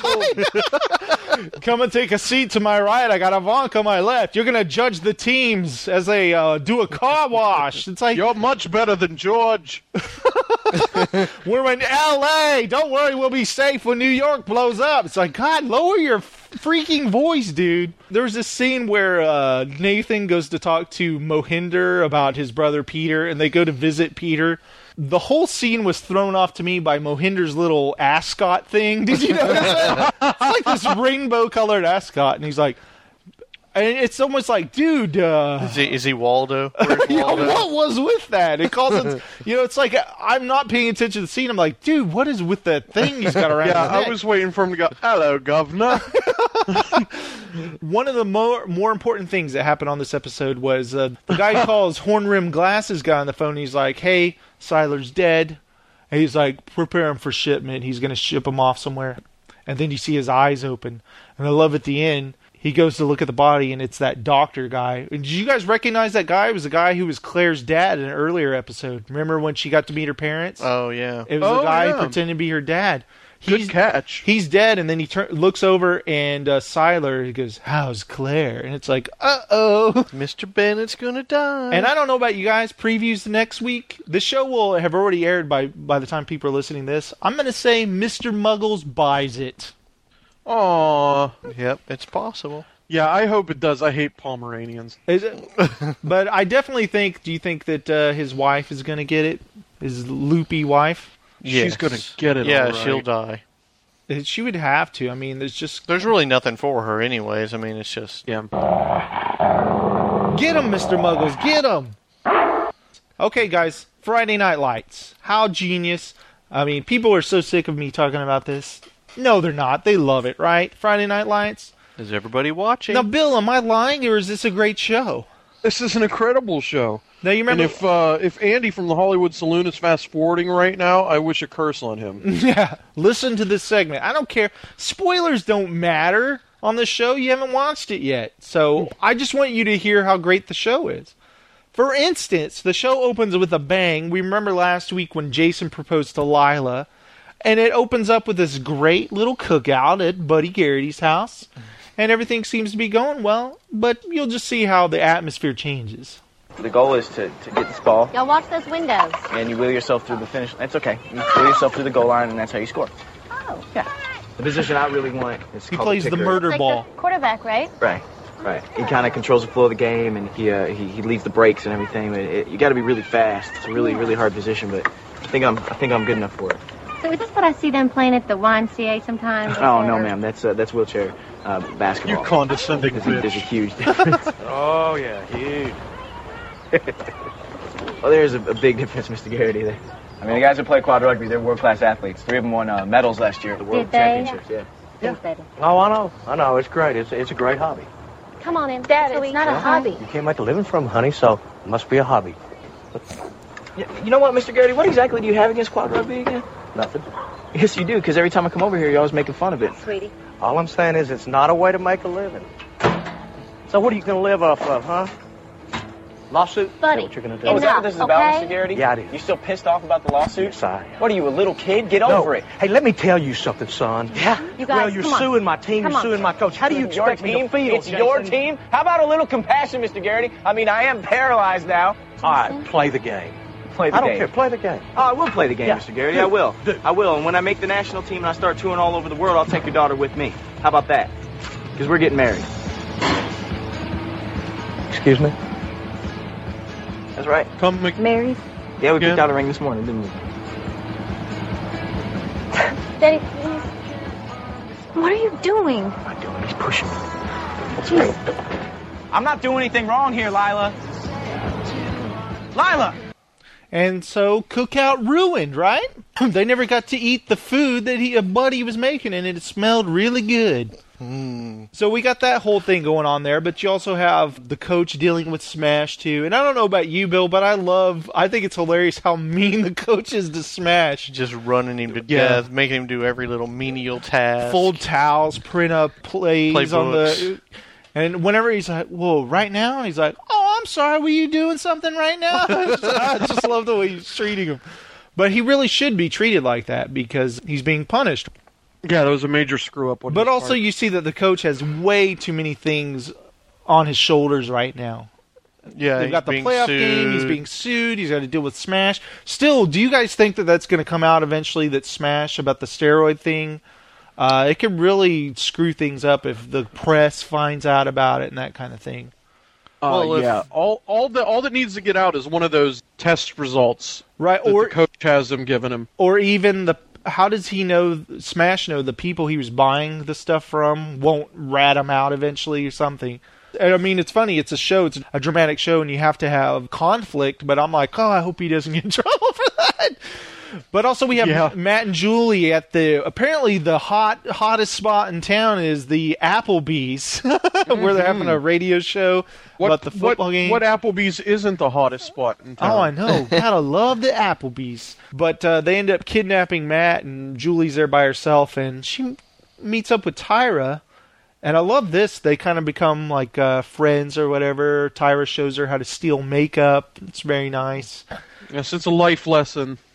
Come and take a seat to my right. I got Ivanka on my left. You're going to judge the teams as they do a car wash. It's like, you're much better than George. We're in L.A. Don't worry, we'll be safe when New York blows up. It's like, God, lower your freaking voice, dude. There's this scene where Nathan goes to talk to Mohinder about his brother Peter, and they go to visit Peter. The whole scene was thrown off to me by Mohinder's little ascot thing. Did you notice that? It's like this rainbow-colored ascot, and he's like, and it's almost like, dude, is he Waldo? Waldo? Yeah, what was with that? It calls it, it's like I'm not paying attention to the scene. I'm like, dude, what is with that thing he's got around his neck? I was waiting for him to go, hello, governor. One of the more important things that happened on this episode was the guy calls horn-rimmed glasses guy on the phone. And he's like, hey, Siler's dead. And he's like, prepare him for shipment. He's going to ship him off somewhere. And then you see his eyes open. And I love at the end, he goes to look at the body, and it's that doctor guy. And did you guys recognize that guy? It was the guy who was Claire's dad in an earlier episode. Remember when she got to meet her parents? Oh, yeah. It was the guy who pretended to be her dad. Good catch. He's dead, and then he looks over, and Siler, he goes, "How's Claire?" And it's like, uh-oh. Mr. Bennett's gonna die. And I don't know about you guys, previews next week. The show will have already aired by the time people are listening to this. I'm going to say Mr. Muggles buys it. Aww. Yep, it's possible. Yeah, I hope it does. I hate Pomeranians. Is it? But I definitely think, do you think that his wife is going to get it? His loopy wife? Yes. She's going to get it. Yeah, all right. she'll die. She would have to. I mean, there's really nothing for her anyways. I mean, it's just... Yeah. Get him, Mr. Muggles. Get him. Okay, guys. Friday Night Lights. How genius. I mean, people are so sick of me talking about this. No, they're not. They love it, right? Friday Night Lights. Is everybody watching? Now, Bill, am I lying, or is this a great show? This is an incredible show. Now, you remember... And if Andy from the Hollywood Saloon is fast-forwarding right now, I wish a curse on him. Yeah, listen to this segment. I don't care. Spoilers don't matter on the show. You haven't watched it yet. So I just want you to hear how great the show is. For instance, the show opens with a bang. We remember last week when Jason proposed to Lila. And it opens up with this great little cookout at Buddy Garrity's house. And everything seems to be going well. But you'll just see how the atmosphere changes. The goal is to get this ball. Y'all watch those windows. And you wheel yourself through the finish. That's okay. You wheel yourself through the goal line, and that's how you score. Oh. Yeah. The position I really want is He called plays the kicker. murder Like ball. the quarterback, right? Right. He kind of controls the flow of the game, and he leads the breaks and everything. You got to be really fast. It's a really hard position, but I think I'm good enough for it. So is this what I see them playing at the YMCA sometimes? Oh no, ma'am. That's wheelchair basketball. You condescending bitch. There's a huge difference. Oh yeah, huge. Well, there's a big difference, Mr. Garrity. There. I mean, the guys that play quad rugby, they're world-class athletes. 3 of them won medals last year at the World Did they? Championships. Yeah. Oh, I know. It's great. It's a great hobby. Come on in, Dad. It's not a hobby. You can't make a living from it, honey, so it must be a hobby. Yeah, you know what, Mr. Garrity? What exactly do you have against quad rugby again? Nothing. Yes, you do, because every time I come over here, you're always making fun of it. Sweetie. All I'm saying is it's not a way to make a living. So what are you going to live off of, huh? Lawsuit? Buddy, Is that what you're going to do? Oh, is that what this is about, Mr. Garrity? Yeah, it is. You still pissed off about the lawsuit? Yes, I am. What are you, a little kid? Get over it. Hey, let me tell you something, son. Yeah? You guys, Well, you're come on. suing my team, Come you're on. suing my coach. How do you expect me to feel, It's your Jason? team? How about a little compassion, Mr. Garrity? I mean, I am paralyzed now. All right, play the game. Play the I don't game. care. Play the game. Oh, I will play the game, Yeah. Mr. Garrity. I will. I will. And when I make the national team and I start touring all over the world, I'll take your daughter with me. How about that? Because we're getting married. Excuse me? That's right. Come Mary's. Yeah, we picked out a ring this morning, didn't we? Daddy, please. What are you doing? I'm not doing it. He's pushing me. Jeez. I'm not doing anything wrong here, Lila. Lila! And so Cookout ruined, right? They never got to eat the food that Buddy was making, and it smelled really good. So we got that whole thing going on there, but you also have the coach dealing with Smash too. And I don't know about you, Bill, but I think it's hilarious how mean the coach is to Smash. Just running him to death, making him do every little menial task. Fold towels, print up plays on Playbooks. the... And whenever he's like, whoa, right now? And he's like, oh, I'm sorry, were you doing something right now? I just love the way he's treating him. But he really should be treated like that because he's being punished. Yeah, that was a major screw-up. But also you see that the coach has way too many things on his shoulders right now. Yeah, They've got the he's being playoff game, he's sued. being sued, he's got to deal with Smash. Still, do you guys think that that's going to come out eventually, that Smash, about the steroid thing? It could really screw things up if the press finds out about it and that kind of thing. Yeah, all that needs to get out is one of those test results, right? That Or the coach has them given him, or even how does he know? Smash know the people he was buying the stuff from won't rat him out eventually or something. I mean, it's funny. It's a show. It's a dramatic show, and you have to have conflict. But I'm like, oh, I hope he doesn't get in trouble for that. But also we have Matt and Julie at apparently the hottest spot in town is the Applebee's, where they're having a radio show about the football game. What Applebee's isn't the hottest spot in town? Oh, I know. Gotta love the Applebee's. But they end up kidnapping Matt, and Julie's there by herself, and she meets up with Tyra. And I love this. They kind of become like friends or whatever. Tyra shows her how to steal makeup. It's very nice. Yes, it's a life lesson.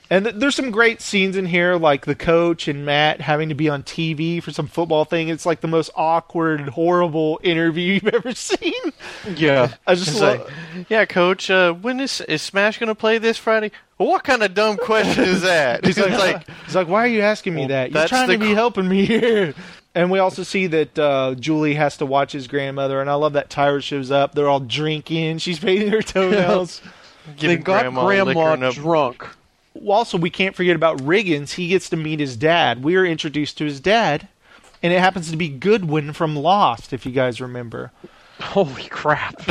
And there's some great scenes in here, like the coach and Matt having to be on TV for some football thing. It's like the most awkward, horrible interview you've ever seen. Yeah. I just like, yeah, Coach, when is Smash going to play this Friday? Well, what kind of dumb question is that? He's like, why are you asking me that? You're trying to be helping me here. And we also see that Julie has to watch his grandmother, and I love that Tyra shows up. They're all drinking. She's painting her toenails. They got grandma drunk. Also, we can't forget about Riggins. He gets to meet his dad. We are introduced to his dad, and it happens to be Goodwin from Lost, if you guys remember. Holy crap.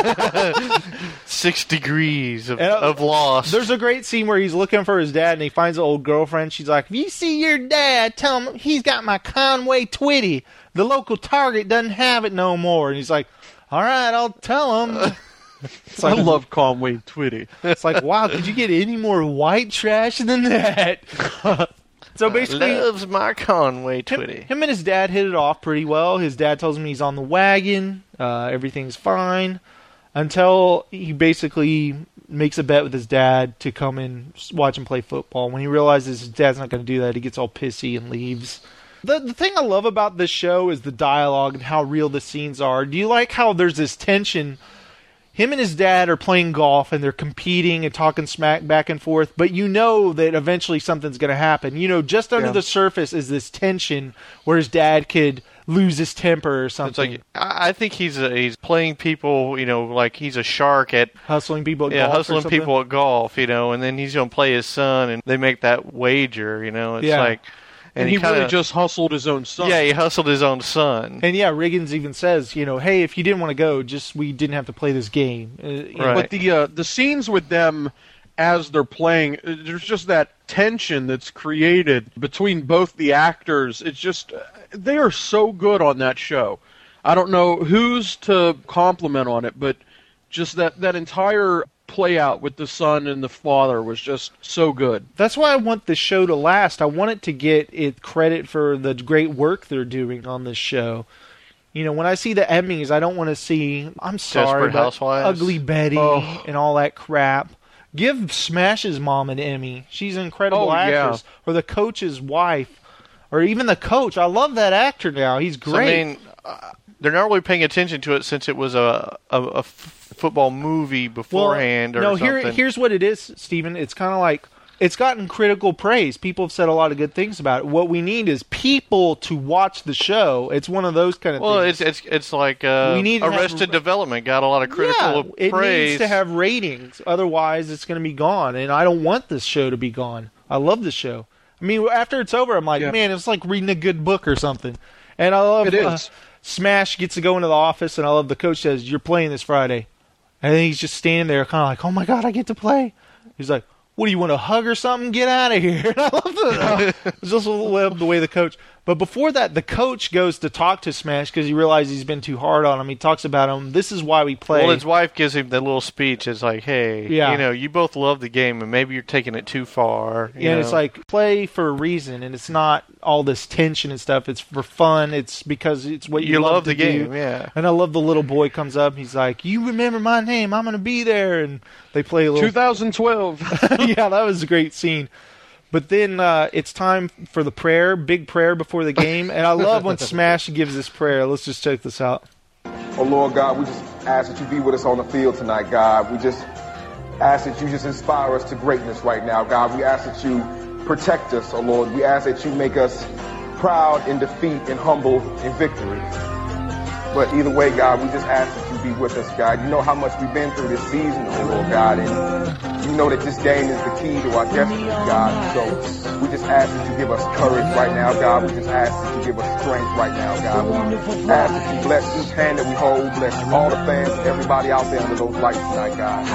6 degrees of Lost. There's a great scene where he's looking for his dad, and he finds an old girlfriend. She's like, if you see your dad, tell him he's got my Conway Twitty. The local Target doesn't have it no more. And he's like, all right, I'll tell him. I love Conway Twitty. It's like, wow, could you get any more white trash than that? So basically, loves my Conway Twitty. Him and his dad hit it off pretty well. His dad tells him he's on the wagon. Everything's fine. Until he basically makes a bet with his dad to come and watch him play football. When he realizes his dad's not going to do that, he gets all pissy and leaves. The thing I love about this show is the dialogue and how real the scenes are. Do you like how there's this tension? Him and his dad are playing golf, and they're competing and talking smack back and forth, but you know that eventually something's going to happen. You know, just under the surface is this tension where his dad could lose his temper or something. It's like, I think he's playing people, you know, like he's a shark at... Hustling people at golf. Yeah, hustling people at golf, you know, and then he's going to play his son, and they make that wager, you know. It's like... And he really just hustled his own son. Yeah, he hustled his own son. And yeah, Riggins even says, you know, hey, if you didn't want to go, we didn't have to play this game. Right. But the scenes with them as they're playing, there's just that tension that's created between both the actors. It's just, they are so good on that show. I don't know who's to compliment on it, but just that entire play out with the son and the father was just so good. That's why I want the show to last. I want it to get it credit for the great work they're doing on this show. You know, when I see the Emmys, I don't want to see, I'm sorry, Desperate Housewives. Ugly Betty and all that crap. Give Smash's mom an Emmy. She's an incredible actress. Yeah. Or the coach's wife. Or even the coach. I love that actor now. He's great. So, I mean, they're not really paying attention to it since it was a football movie beforehand or something. Here's what it is, Stephen. It's kind of like, it's gotten critical praise. People have said a lot of good things about it. What we need is people to watch the show. It's one of those kind of things. Well, it's like we need Arrested Development got a lot of critical praise. It needs to have ratings. Otherwise, it's going to be gone. And I don't want this show to be gone. I love the show. I mean, after it's over, I'm like, man, it's like reading a good book or something. And I love it is. Smash gets to go into the office, and I love the coach says, you're playing this Friday. And then he's just standing there kind of like, oh, my God, I get to play. He's like, what do you want, a hug or something? Get out of here. And I love just love the way the coach. But before that, the coach goes to talk to Smash because he realizes he's been too hard on him. He talks about him. This is why we play. Well, his wife gives him the little speech. It's like, hey, you know, you both love the game, and maybe you're taking it too far. Yeah, and it's like, play for a reason, and it's not all this tension and stuff. It's for fun. It's because it's what you love the game, yeah. And I love the little boy comes up. He's like, you remember my name. I'm going to be there. And they play a little... 2012. Yeah, that was a great scene. But then it's time for the prayer, big prayer before the game. And I love when Smash gives this prayer. Let's just check this out. Oh, Lord God, we just ask that you be with us on the field tonight, God. We just ask that you just inspire us to greatness right now, God. We ask that you protect us, oh, Lord. We ask that you make us proud in defeat and humble in victory. But either way, God, we just ask that you be with us, God. You know how much we've been through this season, oh, Lord, God. And you know that this game is the key to our destiny, God. So we just ask that you give us courage right now, God. We just ask that you give us strength right now, God. We ask that you bless each hand that we hold, bless all the fans, everybody out there under those lights tonight, God.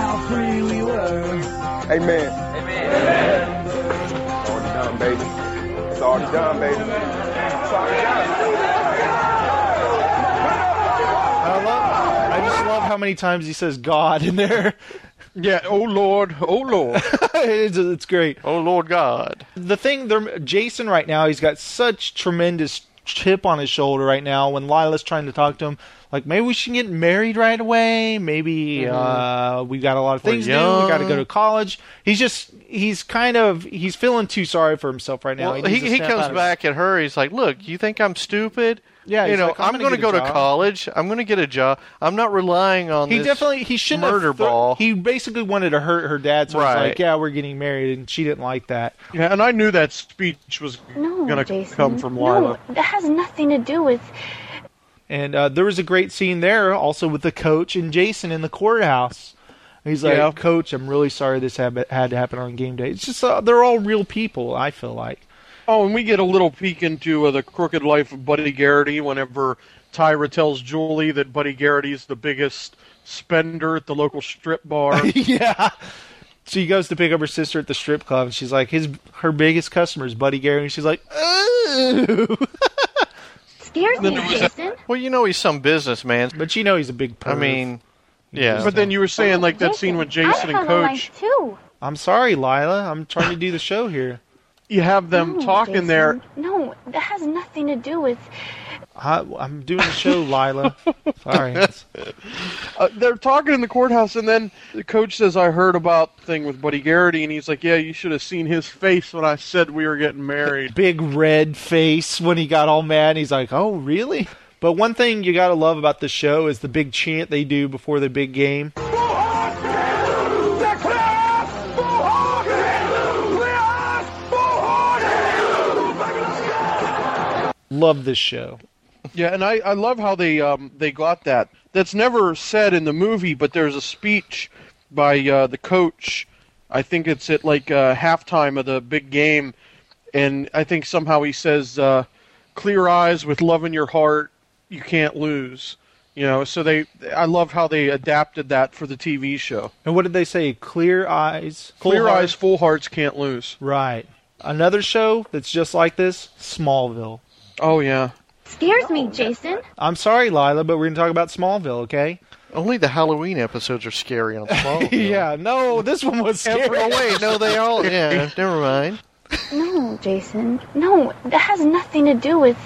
Amen. Amen. It's already done, baby. It's already done, baby. It's already done. I just love how many times he says God in there. Yeah, oh Lord, oh Lord. It's great. Oh Lord God. The thing, Jason right now, he's got such tremendous chip on his shoulder right now when Lila's trying to talk to him. Like, maybe we should get married right away. Maybe we got a lot of things to do. We got to go to college. He's feeling too sorry for himself right now. Well, he comes back at her. He's like, look, you think I'm stupid? Yeah, I'm going to go to college. I'm going to get a job. I'm not relying on he shouldn't murder ball. He basically wanted to hurt her dad, so he's like, yeah, we're getting married, and she didn't like that. Yeah, and I knew that speech was going to come from Lila. No, that has nothing to do with... And there was a great scene there, also with the coach and Jason in the courthouse. He's like, Coach, I'm really sorry this had to happen on game day. It's just, they're all real people, I feel like. Oh, and we get a little peek into the crooked life of Buddy Garrity whenever Tyra tells Julie that Buddy Garrity is the biggest spender at the local strip bar. Yeah. She goes to pick up her sister at the strip club, and she's like, her biggest customer is Buddy Garrity. And she's like, ooh. Scares me, Jason. Well, he's some businessman. But he's a big perv. I mean, yeah. But then you were saying, like, that scene with Jason and Coach. Too. I'm sorry, Lila. I'm trying to do the show here. You have them talking Jason. there. No, that has nothing to do with... I'm doing the show, Lila. Sorry. They're talking in the courthouse, and then the coach says, I heard about the thing with Buddy Garrity, and he's like, yeah, you should have seen his face when I said we were getting married. Big red face when he got all mad. He's like, oh, really? But one thing you got to love about the show is the big chant they do before the big game. Love this show. Yeah, and I love how they got that. That's never said in the movie, but there's a speech by the coach. I think it's at like halftime of the big game, and I think somehow he says, "Clear eyes with love in your heart, you can't lose." So I love how they adapted that for the TV show. And what did they say? Clear eyes, full hearts can't lose. Right. Another show that's just like this, Smallville. Oh, yeah. Scares me, Jason. I'm sorry, Lila, but we're going to talk about Smallville, okay? Only the Halloween episodes are scary on Smallville. Yeah, no, this one was scary. Oh, wait, no, they all... Yeah, never mind. No, Jason. No, that has nothing to do with...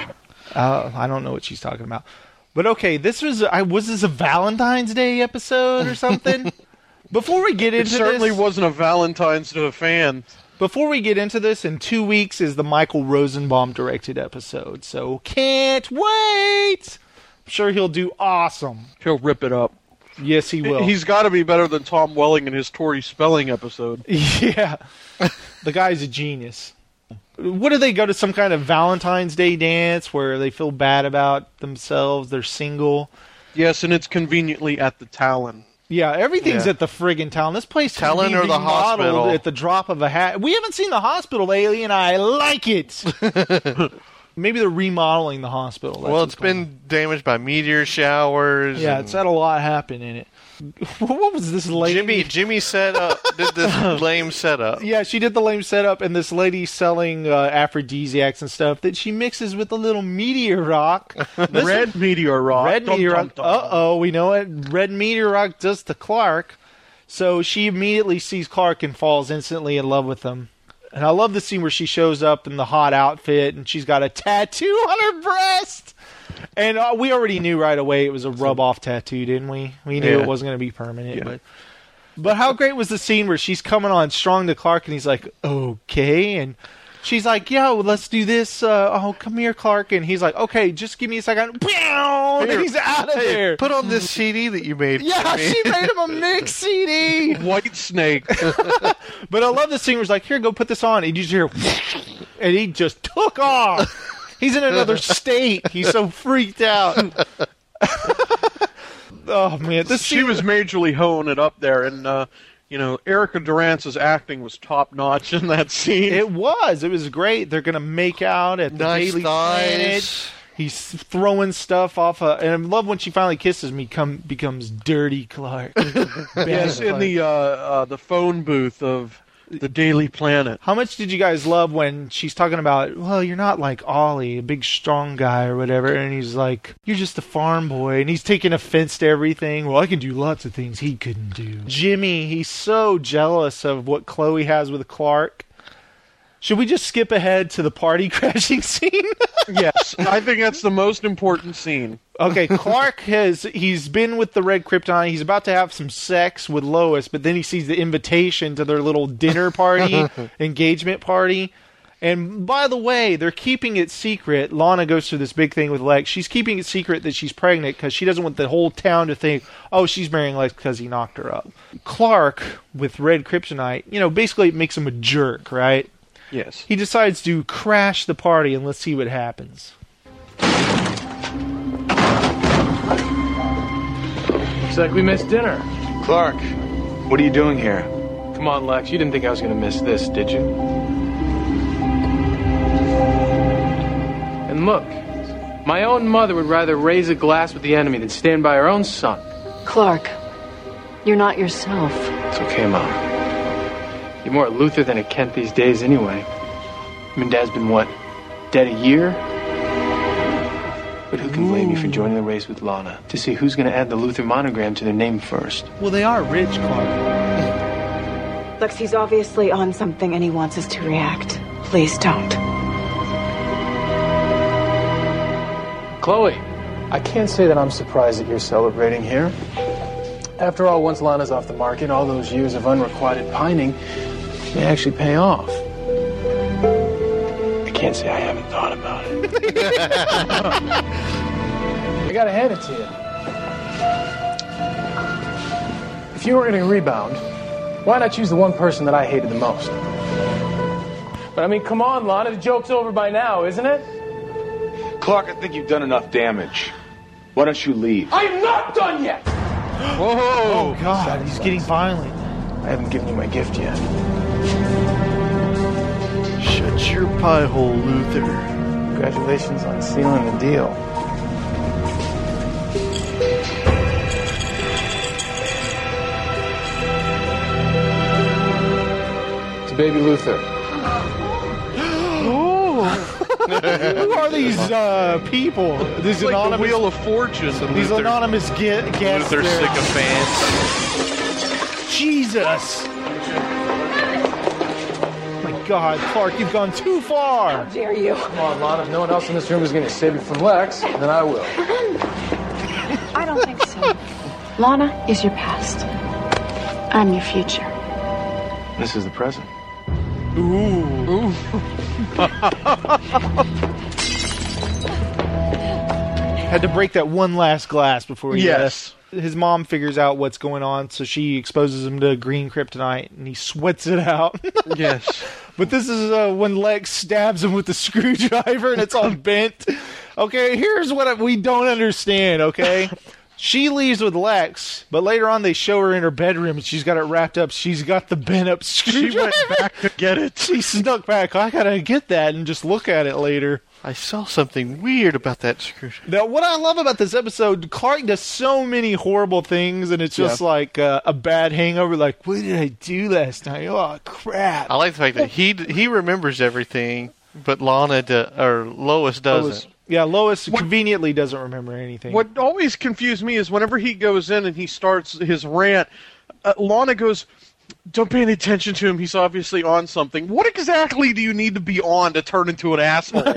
I don't know what she's talking about. But okay, was this a Valentine's Day episode or something? Before we get into this... It certainly wasn't a Valentine's to a fan. Before we get into this, in 2 weeks is the Michael Rosenbaum directed episode, so can't wait! I'm sure he'll do awesome. He'll rip it up. Yes, he will. He's got to be better than Tom Welling in his Tori Spelling episode. Yeah. The guy's a genius. What do they go to some kind of Valentine's Day dance where they feel bad about themselves, they're single? Yes, and it's conveniently at the Talon. Yeah, everything's at the friggin' Talon. This place can be or the hospital at the drop of a hat. We haven't seen the hospital lately, and I like it. Maybe they're remodeling the hospital. Well, it's been damaged by meteor showers. Yeah, it's had a lot happen in it. What was this lady? Jimmy did this lame setup. Yeah, she did the lame setup, and this lady selling aphrodisiacs and stuff that she mixes with a little meteor rock. Red meteor rock. Red meteor rock. Uh-oh, we know it. Red meteor rock does to Clark. So she immediately sees Clark and falls instantly in love with him. And I love the scene where she shows up in the hot outfit, and she's got a tattoo on her breast. And we already knew right away it was a rub-off tattoo, didn't we? We knew it wasn't going to be permanent. Yeah. But how great was the scene where she's coming on strong to Clark, and he's like, okay. And she's like, yeah, well, let's do this. Come here, Clark. And he's like, okay, just give me a second. And he's out of there. Put on this CD that you made. Yeah, she made him a mix CD. White Snake. But I love the scene where he's like, here, go put this on. And you just hear, and he just took off. He's in another state. He's so freaked out. Oh, man. She was majorly honing it up there. And, Erica Durance's acting was top-notch in that scene. It was. It was great. They're going to make out at the Daily Planet. He's throwing stuff off. And I love when she finally kisses me, becomes Dirty Clark. Yes, in the phone booth of the Daily Planet. How much did you guys love when she's talking about, well, you're not like Ollie, a big strong guy or whatever, and he's like, you're just a farm boy, and he's taking offense to everything. Well, I can do lots of things he couldn't do. Jimmy, he's so jealous of what Chloe has with Clark. Should we just skip ahead to the party crashing scene? Yes, I think that's the most important scene. Okay, Clark he's been with the Red Kryptonite. He's about to have some sex with Lois, but then he sees the invitation to their little dinner party, engagement party. And by the way, they're keeping it secret. Lana goes through this big thing with Lex. She's keeping it secret that she's pregnant because she doesn't want the whole town to think, oh, she's marrying Lex because he knocked her up. Clark, with Red Kryptonite, basically it makes him a jerk, right? Yes. He decides to crash the party, and let's see what happens. Looks like we missed dinner. Clark, what are you doing here? Come on, Lex. You didn't think I was going to miss this, did you? And look, my own mother would rather raise a glass with the enemy than stand by her own son. Clark, you're not yourself. It's okay, Mom. You're more at Luther than at Kent these days anyway. I mean, Dad's been, what, dead a year? But who can blame you for joining the race with Lana to see who's going to add the Luther monogram to their name first? Well, they are rich, Clark. Lex, he's obviously on something and he wants us to react. Please don't. Chloe, I can't say that I'm surprised that you're celebrating here. After all, once Lana's off the market, all those years of unrequited pining may actually pay off. I can't say I haven't thought about it. I gotta hand it to you. If you were going to rebound, why not choose the one person that I hated the most? But I mean, come on, Lana, the joke's over by now, isn't it? Clark, I think you've done enough damage. Why don't you leave? I'm not done yet! Whoa! Oh, God, he's getting violent. I haven't given you my gift yet. Shut your pie hole, Luther. Congratulations on sealing the deal. It's baby Luther. Who are these people? These like anonymous the Wheel of Fortune. These anonymous guests. Luther sycophants. Jesus! My God, Clark, you've gone too far. How dare you? Come on, Lana. If no one else in this room is going to save you from Lex, then I will. I don't think so. Lana is your past. I'm your future. This is the present. Ooh. Had to break that one last glass before he his mom figures out what's going on, so she exposes him to green kryptonite, and he sweats it out. Yes. But this is when Lex stabs him with the screwdriver, and it's all bent. Okay, here's what we don't understand, okay? She leaves with Lex, but later on they show her in her bedroom, and she's got it wrapped up. She's got the bent-up screwdriver. She went back to get it. She snuck back. I gotta get that and just look at it later. I saw something weird about that screwdriver. Now, what I love about this episode, Clark does so many horrible things, and it's just like a bad hangover. Like, what did I do last night? Oh, crap. I like the fact that he remembers everything, but Lois doesn't. Yeah, Lois conveniently doesn't remember anything. What always confused me is whenever he goes in and he starts his rant, Lana goes, don't pay any attention to him. He's obviously on something. What exactly do you need to be on to turn into an asshole?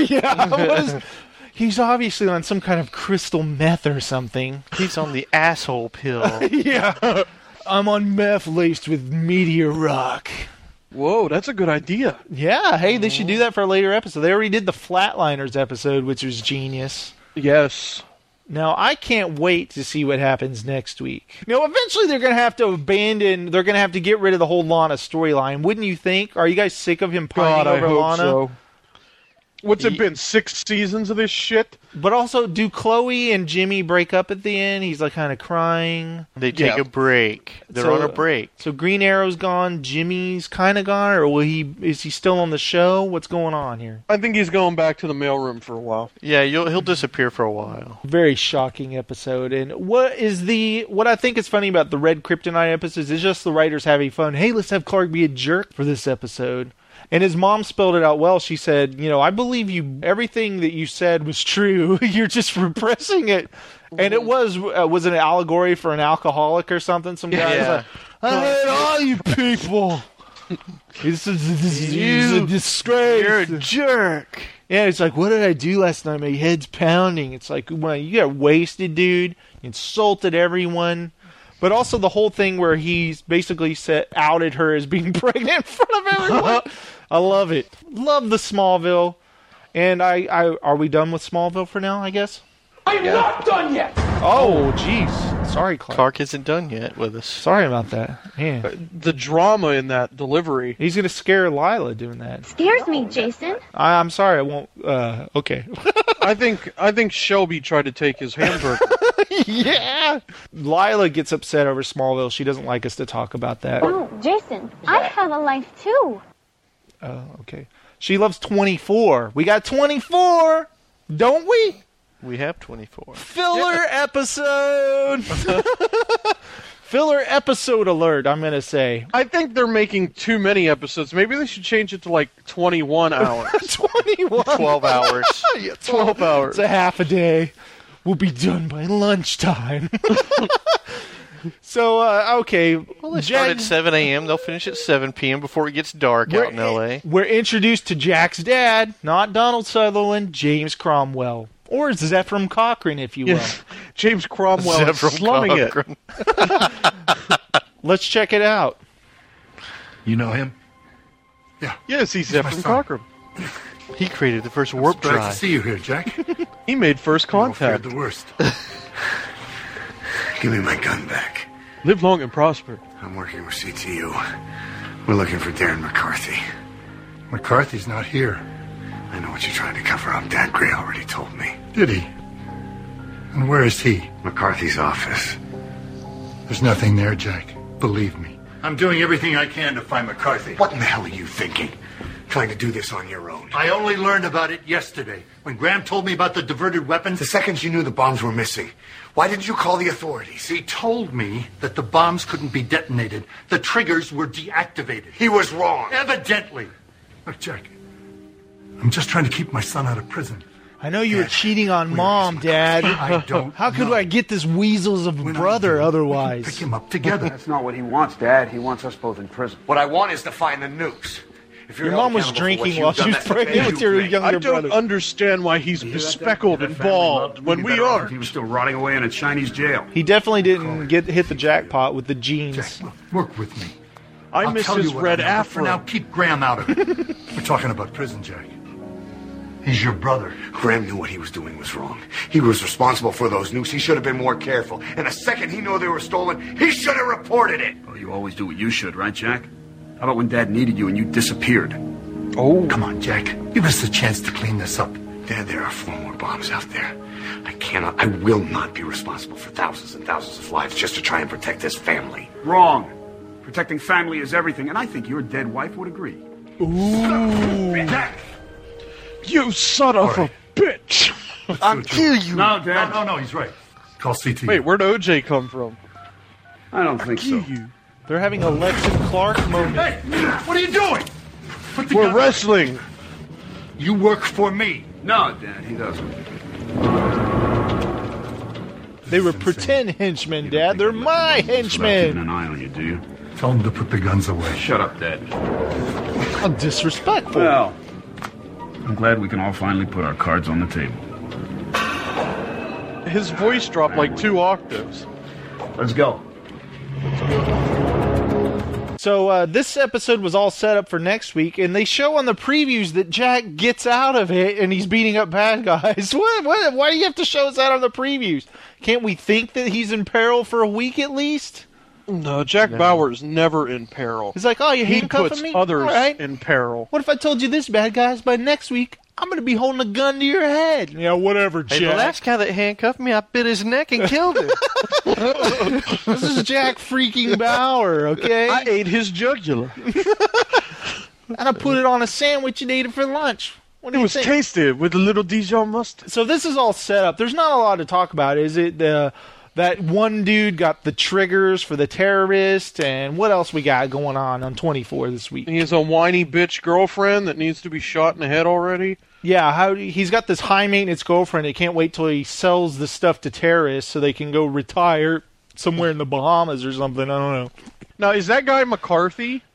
He's obviously on some kind of crystal meth or something. He's on the asshole pill. Yeah. I'm on meth laced with meteor rock. Whoa, that's a good idea. Yeah, hey, they should do that for a later episode. They already did the Flatliners episode, which was genius. Yes. Now, I can't wait to see what happens next week. Now, eventually they're going to have to they're going to have to get rid of the whole Lana storyline. Wouldn't you think? Are you guys sick of him pining over Lana? So. What's it been, 6 seasons of this shit? But also, do Chloe and Jimmy break up at the end? He's like kind of crying. They take a break. They're on a break. So Green Arrow's gone, Jimmy's kind of gone, or is he still on the show? What's going on here? I think he's going back to the mailroom for a while. Yeah, he'll disappear for a while. Very shocking episode. And what I think is funny about the Red Kryptonite episodes is just the writers having fun. Hey, let's have Clark be a jerk for this episode. And his mom spelled it out well. She said, I believe you. Everything that you said was true. You're just repressing it. And it was an allegory for an alcoholic or something? Some guy was like, I hate all you people. This is a disgrace. You're a jerk. Yeah, it's like, what did I do last night? My head's pounding. It's like, well, you got wasted, dude. You insulted everyone. But also the whole thing where he's basically outed her as being pregnant in front of everyone. I love it. Love the Smallville. And are we done with Smallville for now, I guess? I'm not done yet! Oh, jeez. Sorry, Clark. Clark isn't done yet with us. Sorry about that. Man. The drama in that delivery. He's going to scare Lila doing that. Scares me, Jason. I'm sorry, I won't. Okay. I think Shelby tried to take his hamburger. Yeah! Lila gets upset over Smallville. She doesn't like us to talk about that. Oh, Jason, I have a life too. Oh, okay. She loves 24. We got 24, don't we? We have 24. Filler episode! Filler episode alert, I'm going to say. I think they're making too many episodes. Maybe they should change it to like 21 hours. 21? 12 hours. Yeah, 12 hours. It's a half a day. We'll be done by lunchtime. So, okay. Well, they start at 7 a.m. They'll finish at 7 p.m. before it gets dark out in L.A. We're introduced to Jack's dad, not Donald Sutherland, James Cromwell. Or Zephram Cochrane, if you will. Yes. James Cromwell is slumming it. Let's check it out. You know him? Yeah. Yes, he's Zephram Cochrane. He created the first warp Glad drive. to see you here, Jack. He made first contact. The worst. Give me my gun back. Live long and prosper. I'm working with CTU. We're looking for Darren McCarthy. McCarthy's not here. I know what you're trying to cover up. Dad Gray already told me. Did he? And where is he? McCarthy's office. There's nothing there, Jack. Believe me. I'm doing everything I can to find McCarthy. What in the hell are you thinking? Trying to do this on your own. I only learned about it yesterday, when Graham told me about the diverted weapons. The second you knew the bombs were missing, why didn't you call the authorities? He told me that the bombs couldn't be detonated. The triggers were deactivated. He was wrong. Evidently. Look, Jack, I'm just trying to keep my son out of prison. I know you were cheating on Mom, Dad. I don't How could I get this weasels of a brother otherwise? Pick him up together. That's not what he wants, Dad. He wants us both in prison. What I want is to find the nukes. If Your mom was drinking while she was pregnant with your younger brother. I don't understand why he's bespeckled and bald when we are. He was still rotting away in a Chinese jail. He definitely didn't hit the jackpot with the jeans. Jack, work with me. I miss his red afro. For now, keep Graham out of it. We're talking about prison, Jack. He's your brother. Graham knew what he was doing was wrong. He was responsible for those nukes. He should have been more careful. And the second he knew they were stolen, he should have reported it. Well, you always do what you should, right, Jack? How about when Dad needed you and you disappeared? Oh. Come on, Jack. Give us a chance to clean this up. Dad, there are 4 more bombs out there. I will not be responsible for thousands and thousands of lives just to try and protect this family. Wrong. Protecting family is everything, and I think your dead wife would agree. Ooh. Jack! You son of a bitch! I'll kill you. No, Dad. No, he's right. Call CT. Wait, where'd OJ come from? I don't think so. They're having a Lex and Clark moment. Hey, what are you doing? We're wrestling. You work for me. No, Dad, he doesn't. They were pretend henchmen, Dad. They're my Keeping henchmen. an eye on you, do you? Tell them to put the guns away. Shut up, Dad. How disrespectful. Well, I'm glad we can all finally put our cards on the table. His voice dropped like 2 octaves. Let's go. So this episode was all set up for next week, and they show on the previews that Jack gets out of it and he's beating up bad guys. What? Why do you have to show us that on the previews? Can't we think that he's in peril for a week at least? No, Jack Bauer's never in peril. He's like, oh, you're handcuffing puts me? others All right. in peril. What if I told you this, bad guys? By next week, I'm going to be holding a gun to your head. Yeah, whatever, Jack. Hey, the last guy that handcuffed me, I bit his neck and killed him. This is Jack freaking Bauer, okay? I ate his jugular. And I put it on a sandwich and ate it for lunch. What do It you was think? tasty with a little Dijon mustard. So this is all set up. There's not a lot to talk about, is it? That one dude got the triggers for the terrorist, and what else we got going on 24 this week? He has a whiny bitch girlfriend that needs to be shot in the head already. Yeah, he's got this high-maintenance girlfriend. He can't wait till he sells the stuff to terrorists so they can go retire somewhere in the Bahamas or something. I don't know. Now, is that guy McCarthy?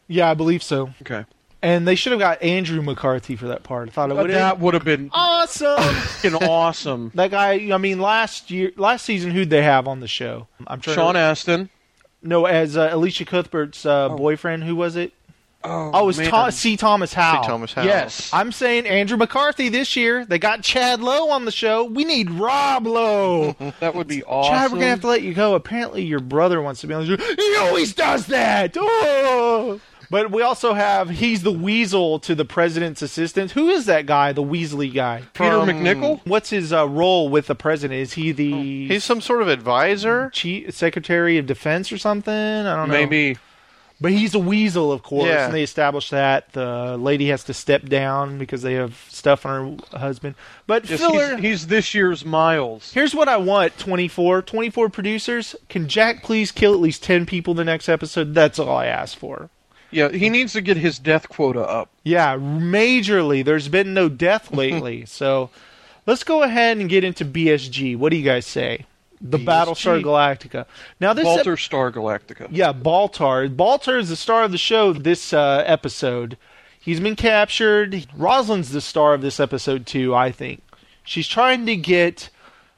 Yeah, I believe so. Okay. And they should have got Andrew McCarthy for that part. I thought it would have. That would have been awesome. Awesome. That guy. I mean, last season, who'd they have on the show? I'm trying. Sean Astin. No, as Alicia Cuthbert's boyfriend. Who was it? Oh, it's C. Thomas Howell. C. Thomas Howell. Yes. I'm saying Andrew McCarthy this year. They got Chad Lowe on the show. We need Rob Lowe. That would be awesome. Chad, we're going to have to let you go. Apparently your brother wants to be on the show. He always does that. Oh! But we also have, he's the weasel to the president's assistant. Who is that guy, the Weasley guy? Peter McNichol? What's his role with the president? Is he the... He's some sort of advisor? Secretary of Defense or something? I don't know. Maybe. But he's a weasel, of course, Yeah. and they established that. The lady has to step down because they have stuff on her husband. But filler... He's this year's Miles. Here's what I want, 24 producers. Can Jack please kill at least 10 people the next episode? That's all I ask for. Yeah, he needs to get his death quota up. Yeah, majorly. There's been no death lately. So let's go ahead and get into BSG. What do you guys say? The BSG? Battlestar Galactica. Now this Baltar Galactica. Yeah, Baltar. Baltar is the star of the show this episode. He's been captured. Rosalind's the star of this episode too, I think. She's trying to get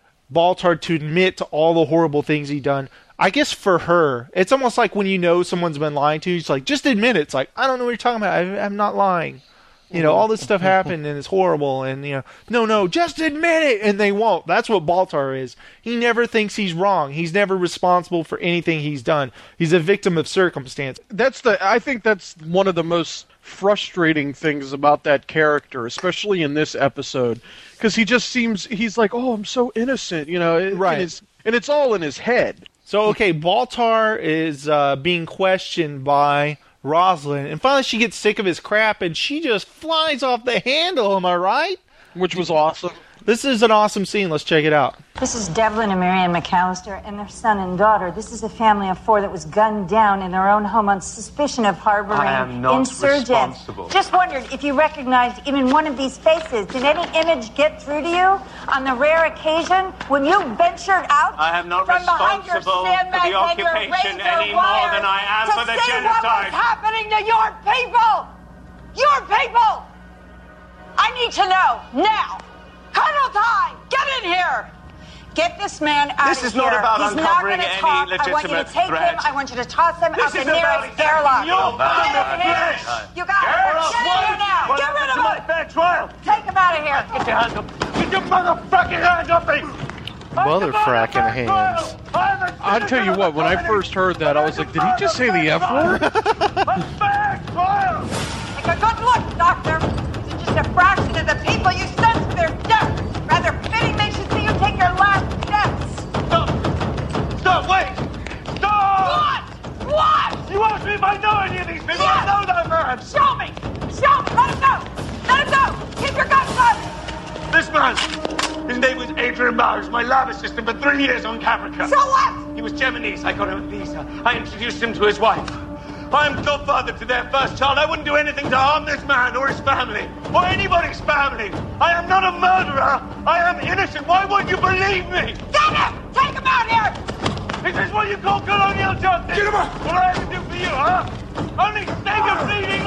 Baltar to admit to all the horrible things he's done. I guess for her, it's almost like when you know someone's been lying to you, it's like, just admit it. It's like, I don't know what you're talking about. I'm not lying. You know, all this stuff happened and it's horrible. And, you know, no, just admit it. And they won't. That's what Baltar is. He never thinks he's wrong. He's never responsible for anything he's done. He's a victim of circumstance. I think that's one of the most frustrating things about that character, especially in this episode. Because he just seems, he's like, oh, I'm so innocent, you know. Right. And it's all in his head. So, okay, Baltar is being questioned by Rosalind, and finally she gets sick of his crap, and she just flies off the handle, am I right? Which was awesome. This is an awesome scene. Let's check it out. This is Devlin and Marianne McAllister and their son and daughter. This is a family of 4 that was gunned down in their own home on suspicion of harboring I am not insurgents. responsible. Just wondered if you recognized even one of these faces. Did any image get through to you on the rare occasion when you ventured out I am not from behind your responsible for sandbags the and your occupation razor any more wires than I am to for the see what was genocide. happening to your people? Your people! I need to know now. Colonel Ty, get in here. Get this man out of here. This is not about He's uncovering not gonna any talk. I want you to legitimate take threat. him. I want you to toss him out This the is about nearest exactly airlock. your Get in government here. flesh. You got it. Get in here now. What Get rid happened of to my him. fair trial? Take him out of here. Get your hands up. Get your motherfucking hands up me. Mother fracking hands. I'll tell you what, when I first heard that, I was like, did he just say the F word? Take a good look, Doctor. This is just a fraction of the people you sent to their death. Rather fitting they should see you take your last steps. Stop, wait. Stop. What? You asked me if I know any of these people. I know that man. Show me. Show me. Let him know. Let him know. Keep your guns up. This man, his name was Adrian Mars, my lab assistant for 3 years on Caprica. So what? He was Gemini's. I got him a visa. I introduced him to his wife. I'm godfather to their first child. I wouldn't do anything to harm this man or his family, or anybody's family. I am not a murderer. I am innocent. Why won't you believe me? Get him! Take him out here! Is this what you call colonial justice? Get him out! What do I have to do for you, huh? Only stake a bleeding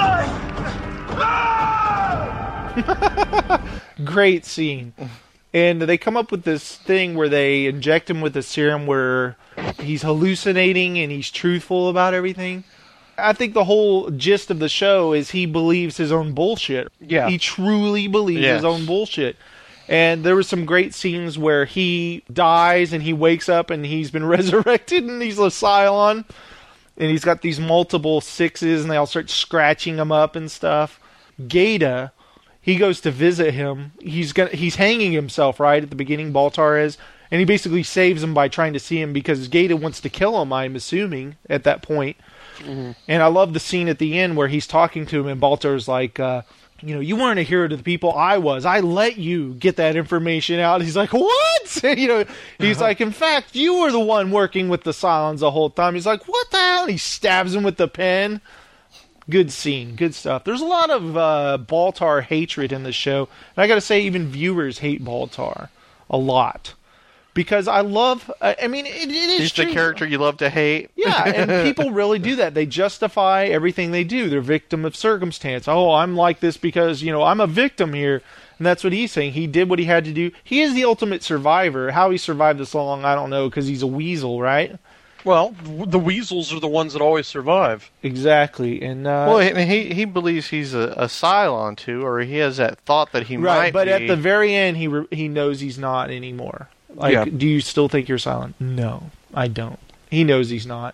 life! Great scene. And they come up with this thing where they inject him with a serum where he's hallucinating and he's truthful about everything. I think the whole gist of the show is he believes his own bullshit. Yeah. He truly believes his own bullshit. And there were some great scenes where he dies and he wakes up and he's been resurrected and he's a Cylon. And he's got these multiple 6s and they all start scratching him up and stuff. Gaeta, he goes to visit him. He's hanging himself right at the beginning, Baltar is. And he basically saves him by trying to see him because Gaeta wants to kill him, I'm assuming, at that point. Mm-hmm. And I love the scene at the end where he's talking to him and Baltar's like, you weren't a hero to the people. I was. I let you get that information out. He's like, what? He's like, in fact, you were the one working with the Cylons the whole time. He's like, what the hell? And he stabs him with the pen. Good scene. Good stuff. There's a lot of Baltar hatred in the show. And I got to say, even viewers hate Baltar a lot. because I love. I mean, it is. He's the character you love to hate. Yeah, and people really do that. They justify everything they do. They're victim of circumstance. Oh, I'm like this because I'm a victim here. And that's what he's saying. He did what he had to do. He is the ultimate survivor. How he survived this long, I don't know, because he's a weasel, right? Well, the weasels are the ones that always survive. Exactly. And he believes he's a Cylon, too, or he has that thought that he might be. But at the very end, he knows he's not anymore. Do you still think you're Cylon? No, I don't. He knows he's not.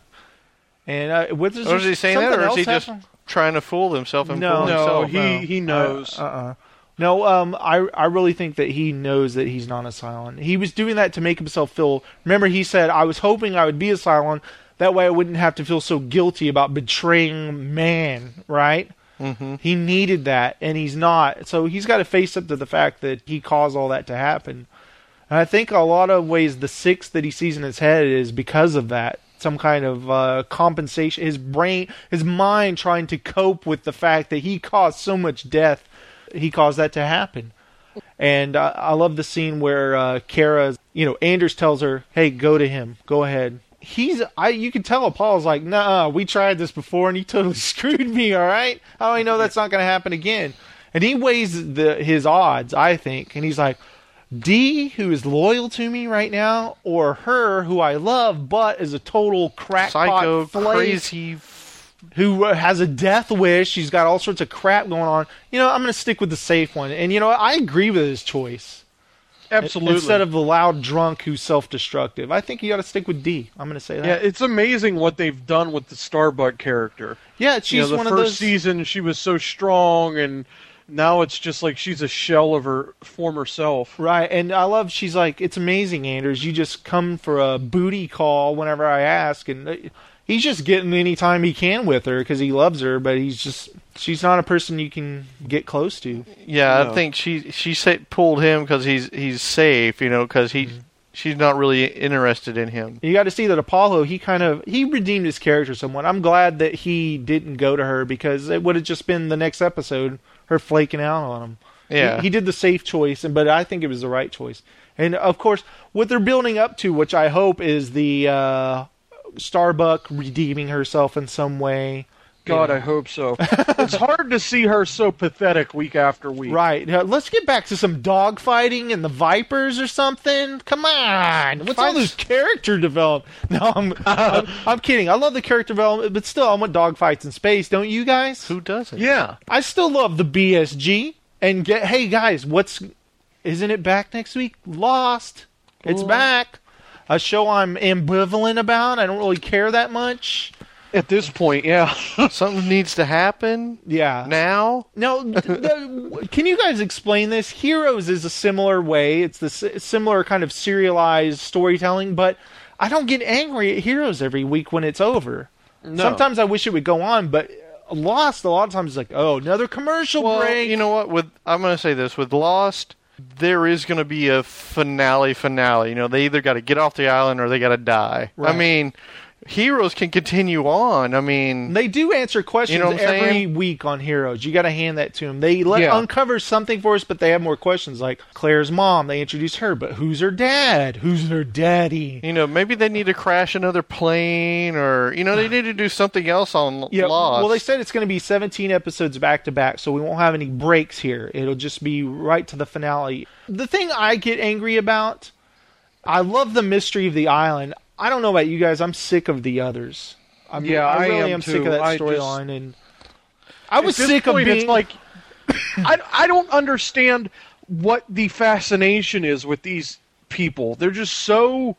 And is he saying that, or is he just trying to fool himself and fool himself? No, he knows. No, I really think that he knows that he's not a Cylon. He was doing that to make himself feel... Remember, he said, I was hoping I would be a Cylon. That way I wouldn't have to feel so guilty about betraying man, right? Mm-hmm. He needed that, and he's not. So he's got to face up to the fact that he caused all that to happen. And I think a lot of ways the 6 that he sees in his head is because of that. Some kind of compensation. His mind trying to cope with the fact that he caused so much death. He caused that to happen. And I love the scene where Kara, Anders tells her, hey, go to him. Go ahead. You can tell Apollo's like, nah, we tried this before and he totally screwed me, all right? How do I know that's not going to happen again? And he weighs his odds, I think. And he's like, D, who is loyal to me right now, or her, who I love, but is a total crackpot, psycho, crazy, who has a death wish. She's got all sorts of crap going on. I'm going to stick with the safe one. And I agree with his choice. Absolutely. Instead of the loud drunk who's self-destructive, I think you got to stick with D. I'm going to say that. Yeah, it's amazing what they've done with the Starbuck character. Yeah, she's one of those. The first season, she was so strong, and now it's just like she's a shell of her former self. Right, and I love, she's like, it's amazing, Anders. You just come for a booty call whenever I ask, and he's just getting any time he can with her because he loves her, but she's not a person you can get close to. Yeah, no. I think she pulled him because he's safe, because she's not really interested in him. You got to see that Apollo, he redeemed his character somewhat. I'm glad that he didn't go to her because it would have just been the next episode, her flaking out on him. Yeah. He did the safe choice, but I think it was the right choice. And, of course, what they're building up to, which I hope is the Starbuck redeeming herself in some way. God, I hope so. It's hard to see her so pathetic week after week. Right. Now, let's get back to some dogfighting and the Vipers or something. Come on. What's all this character development? No, I'm kidding. I love the character development, but still, I want dogfights in space. Don't you guys? Who doesn't? Yeah. I still love the BSG. And hey, guys, isn't it back next week? Lost. It's back. A show I'm ambivalent about. I don't really care that much. At this point, yeah. Something needs to happen. Yeah. Now? No, can you guys explain this? Heroes is a similar way. It's the similar kind of serialized storytelling, but I don't get angry at Heroes every week when it's over. No. Sometimes I wish it would go on, but Lost, a lot of times, it's like, oh, another commercial break. You know what? I'm going to say this. With Lost, there is going to be a finale. They either got to get off the island or they got to die. Right. I mean, Heroes can continue on. I mean, they do answer questions every week on Heroes. You got to hand that to them. They uncover something for us, but they have more questions. Like Claire's mom, they introduce her, but who's her dad? Who's her daddy? Maybe they need to crash another plane, or they need to do something else on Lost. Well, they said it's going to be 17 episodes back to back, so we won't have any breaks here. It'll just be right to the finale. The thing I get angry about, I love the mystery of the island. I don't know about you guys. I'm sick of the others. I really am sick of that storyline, and I was sick of being. It's like I don't understand what the fascination is with these people. They're just so.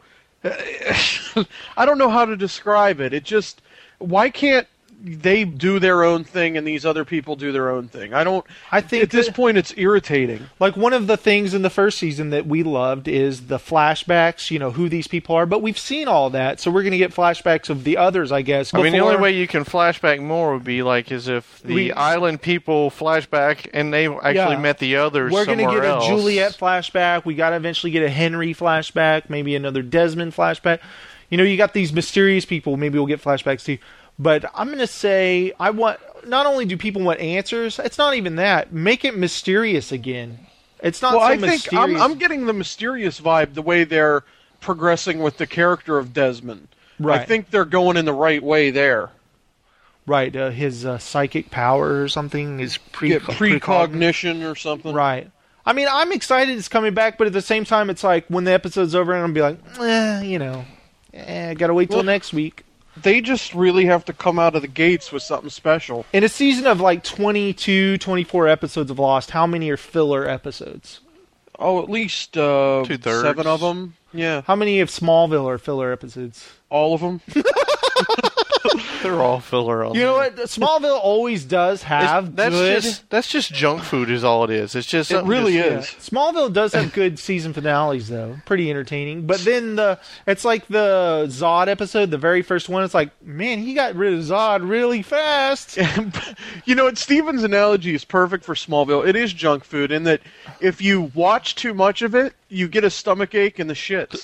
I don't know how to describe it. It just, why can't they do their own thing and these other people do their own thing? I think at this point it's irritating. Like, one of the things in the first season that we loved is the flashbacks, who these people are, but we've seen all that, so we're going to get flashbacks of the others, I guess. I mean, the only way you can flashback more would be is if the island people flashback and they actually met the others somewhere else. We're going to get a Juliet flashback. We got to eventually get a Henry flashback, maybe another Desmond flashback. You got these mysterious people. Maybe we'll get flashbacks too. But I'm going to say, not only do people want answers, it's not even that. Make it mysterious again. It's not so mysterious. I'm getting the mysterious vibe the way they're progressing with the character of Desmond. Right. I think they're going in the right way there. Right, his psychic power or something is precognition or something. Right. I mean, I'm excited it's coming back, but at the same time, it's like when the episode's over, I'm gonna be like, gotta wait till next week. They just really have to come out of the gates with something special. In a season of like 22, 24 episodes of Lost, how many are filler episodes? Oh, at least 2/3. 7 of them. Yeah. How many of Smallville are filler episodes? All of them. They're all filler on You know what? Smallville always does have good... That's just junk food is all it is. It's just It really is. Smallville does have good season finales, though. Pretty entertaining. But then it's like the Zod episode, the very first one. It's like, man, he got rid of Zod really fast. You know what? Steven's analogy is perfect for Smallville. It is junk food in that if you watch too much of it, you get a stomachache and the shits.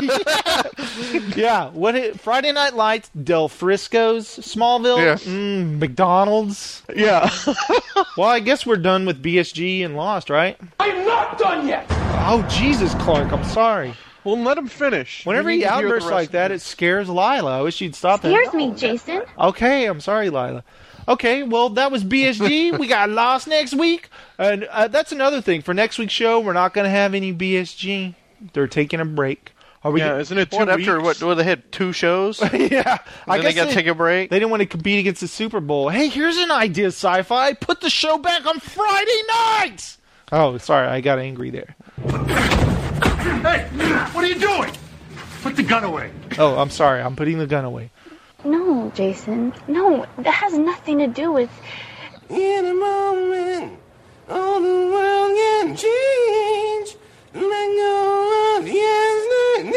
Yeah. Friday Night Lights, Del Frisco's, Smallville, McDonald's. Yeah. Well, I guess we're done with BSG and Lost, right? I'm not done yet! Oh, Jesus, Clark, I'm sorry. Well, let him finish. Whenever he outbursts like that, it scares Lila. I wish you'd stop that. Scares me, Jason. Okay, I'm sorry, Lila. Okay, well, that was BSG. We got Lost next week. And that's another thing. For next week's show, we're not going to have any BSG. They're taking a break. Isn't it 2 weeks? After what they had 2 shows? Yeah. I guess they got to take a break? They didn't want to compete against the Super Bowl. Hey, here's an idea, Sci-Fi. Put the show back on Friday nights! Oh, sorry, I got angry there. Hey, what are you doing? Put the gun away. Oh, I'm sorry. I'm putting the gun away. No, Jason. No, that has nothing to do with... In a moment, all the world can change. Let go of yesterday.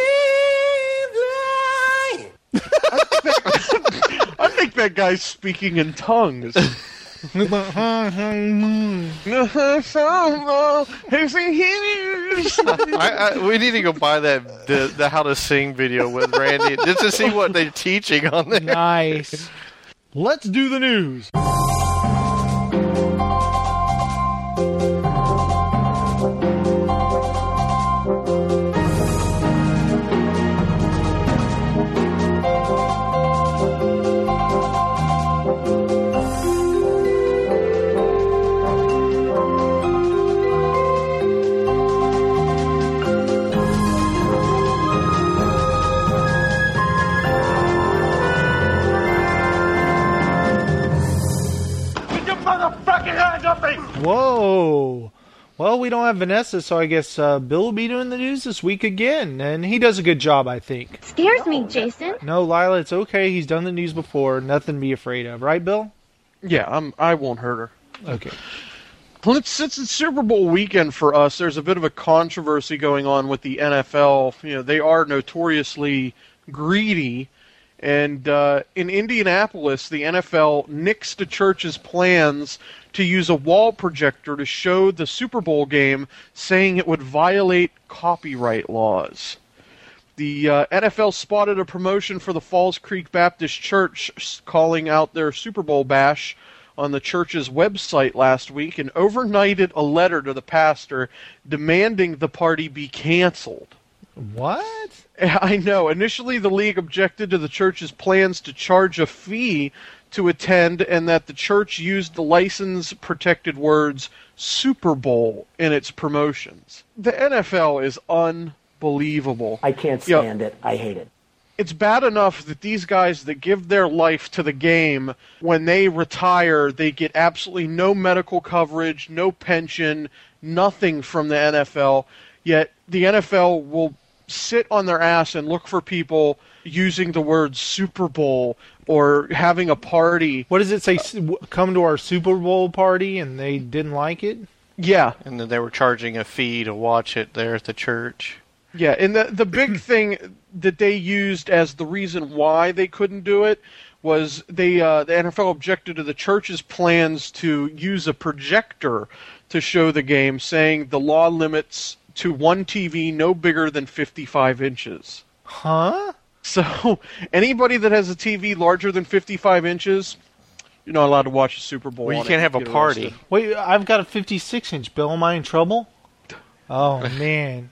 I think that guy's speaking in tongues. We need to go buy the How to Sing video with Randy just to see what they're teaching on there. Nice. Let's do the news. Whoa. Well, we don't have Vanessa, so I guess Bill will be doing the news this week again, and he does a good job, I think. Scares me, Jason. No, Lila, it's okay. He's done the news before. Nothing to be afraid of. Right, Bill? Yeah, I won't hurt her. Okay. Since it's Super Bowl weekend for us, there's a bit of a controversy going on with the NFL. You know, they are notoriously greedy. And in Indianapolis, the NFL nixed the church's plans to use a wall projector to show the Super Bowl game, saying it would violate copyright laws. The NFL spotted a promotion for the Falls Creek Baptist Church calling out their Super Bowl bash on the church's website last week and overnighted a letter to the pastor demanding the party be canceled. What? I know. Initially, the league objected to the church's plans to charge a fee to attend and that the church used the license-protected words Super Bowl in its promotions. The NFL is unbelievable. I can't stand it. I hate it. It's bad enough that these guys that give their life to the game, when they retire, they get absolutely no medical coverage, no pension, nothing from the NFL, yet the NFL will sit on their ass and look for people using the word Super Bowl or having a party. What does it say? Come to our Super Bowl party, and they didn't like it? Yeah. And then they were charging a fee to watch it there at the church. Yeah, and the big thing that they used as the reason why they couldn't do it was the NFL objected to the church's plans to use a projector to show the game, saying the law limits to one TV no bigger than 55 inches. Huh? So anybody that has a TV larger than 55 inches, you're not allowed to watch a Super Bowl. Well, you can't have a party. Wait, I've got a 56-inch, Bill. Am I in trouble? Oh, man.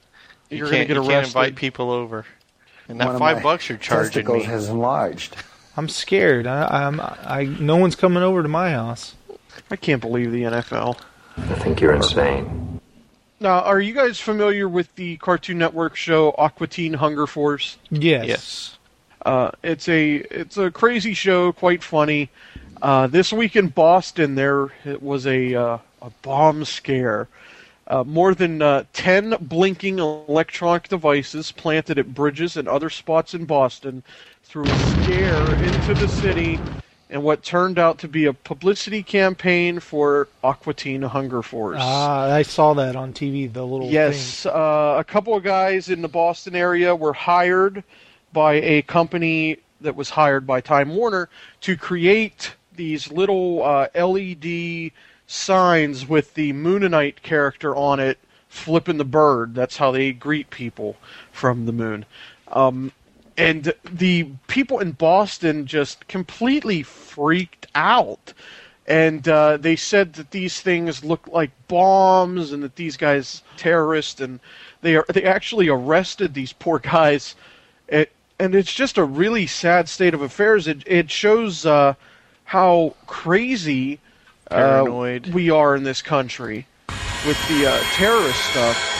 you're going to get You arrested. can't invite people over. And that One of $5 my you're charging testicles me. has enlarged. I'm scared. No one's coming over to my house. I can't believe the NFL. I think you're insane. Now, are you guys familiar with the Cartoon Network show Aqua Teen Hunger Force? Yes. It's a crazy show, quite funny. This week in Boston, there was a bomb scare. More than 10 blinking electronic devices planted at bridges and other spots in Boston threw a scare into the city and what turned out to be a publicity campaign for Aqua Teen Hunger Force. I saw that on TV, the little Yes, thing. A couple of guys in the Boston area were hired by a company that was hired by Time Warner to create these little LED signs with the Moonanite character on it flipping the bird. That's how they greet people from the moon. And the people in Boston just completely freaked out. And they said that these things look like bombs and that these guys are terrorists. And they actually arrested these poor guys. And it's just a really sad state of affairs. It shows how crazy Paranoid. we are in this country with the terrorist stuff.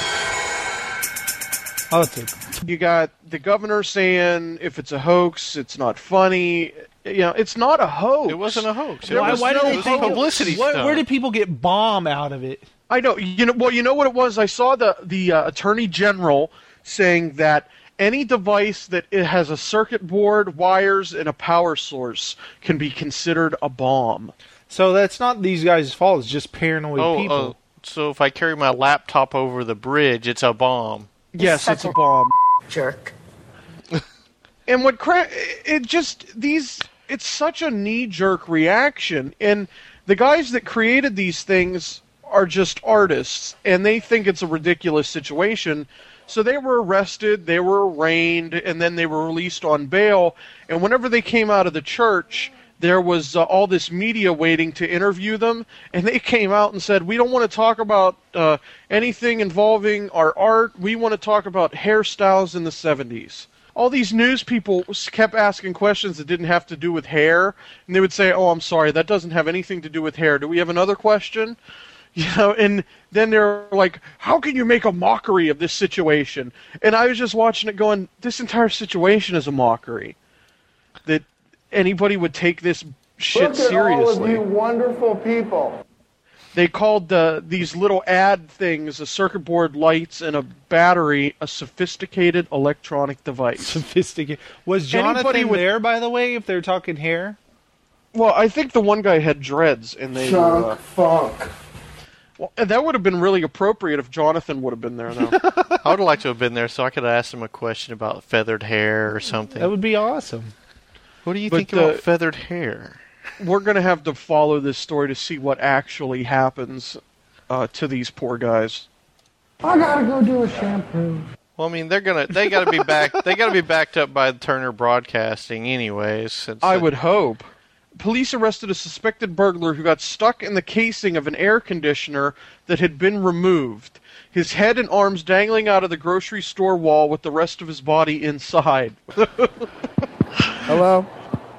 You got the governor saying if it's a hoax, it's not funny. It's not a hoax. It wasn't a hoax. Why do they think publicity stuff. Where did people get bomb out of it? I know. You know what it was? I saw the attorney general saying that any device that it has a circuit board, wires, and a power source can be considered a bomb. So that's not these guys' fault. It's just paranoid people. So if I carry my laptop over the bridge, it's a bomb. Yes, it's a bomb. Jerk. And it's such a knee-jerk reaction. And the guys that created these things are just artists, and they think it's a ridiculous situation. So they were arrested, they were arraigned, and then they were released on bail. And whenever they came out of the church, there was all this media waiting to interview them, and they came out and said, we don't want to talk about anything involving our art. We want to talk about hairstyles in the 70s. All these news people kept asking questions that didn't have to do with hair, and they would say, oh, I'm sorry, that doesn't have anything to do with hair. Do we have another question? And then they're like, how can you make a mockery of this situation? And I was just watching it going, this entire situation is a mockery. That anybody would take this shit seriously. Look at all of you wonderful people. They called these little ad things, a circuit board, lights, and a battery, a sophisticated electronic device. Sophisticated. Was Jonathan there, by the way, if they're talking hair? Well, I think the one guy had dreads, and they Chunk funk. Well, and that would have been really appropriate if Jonathan would have been there, though. I would have liked to have been there so I could have asked him a question about feathered hair or something. That would be awesome. What do you think about feathered hair? We're going to have to follow this story to see what actually happens to these poor guys. I gotta go do a shampoo. Well, I mean, they got to be back. They got to be backed up by Turner Broadcasting, anyways. I would hope. Police arrested a suspected burglar who got stuck in the casing of an air conditioner that had been removed. His head and arms dangling out of the grocery store wall with the rest of his body inside. Hello?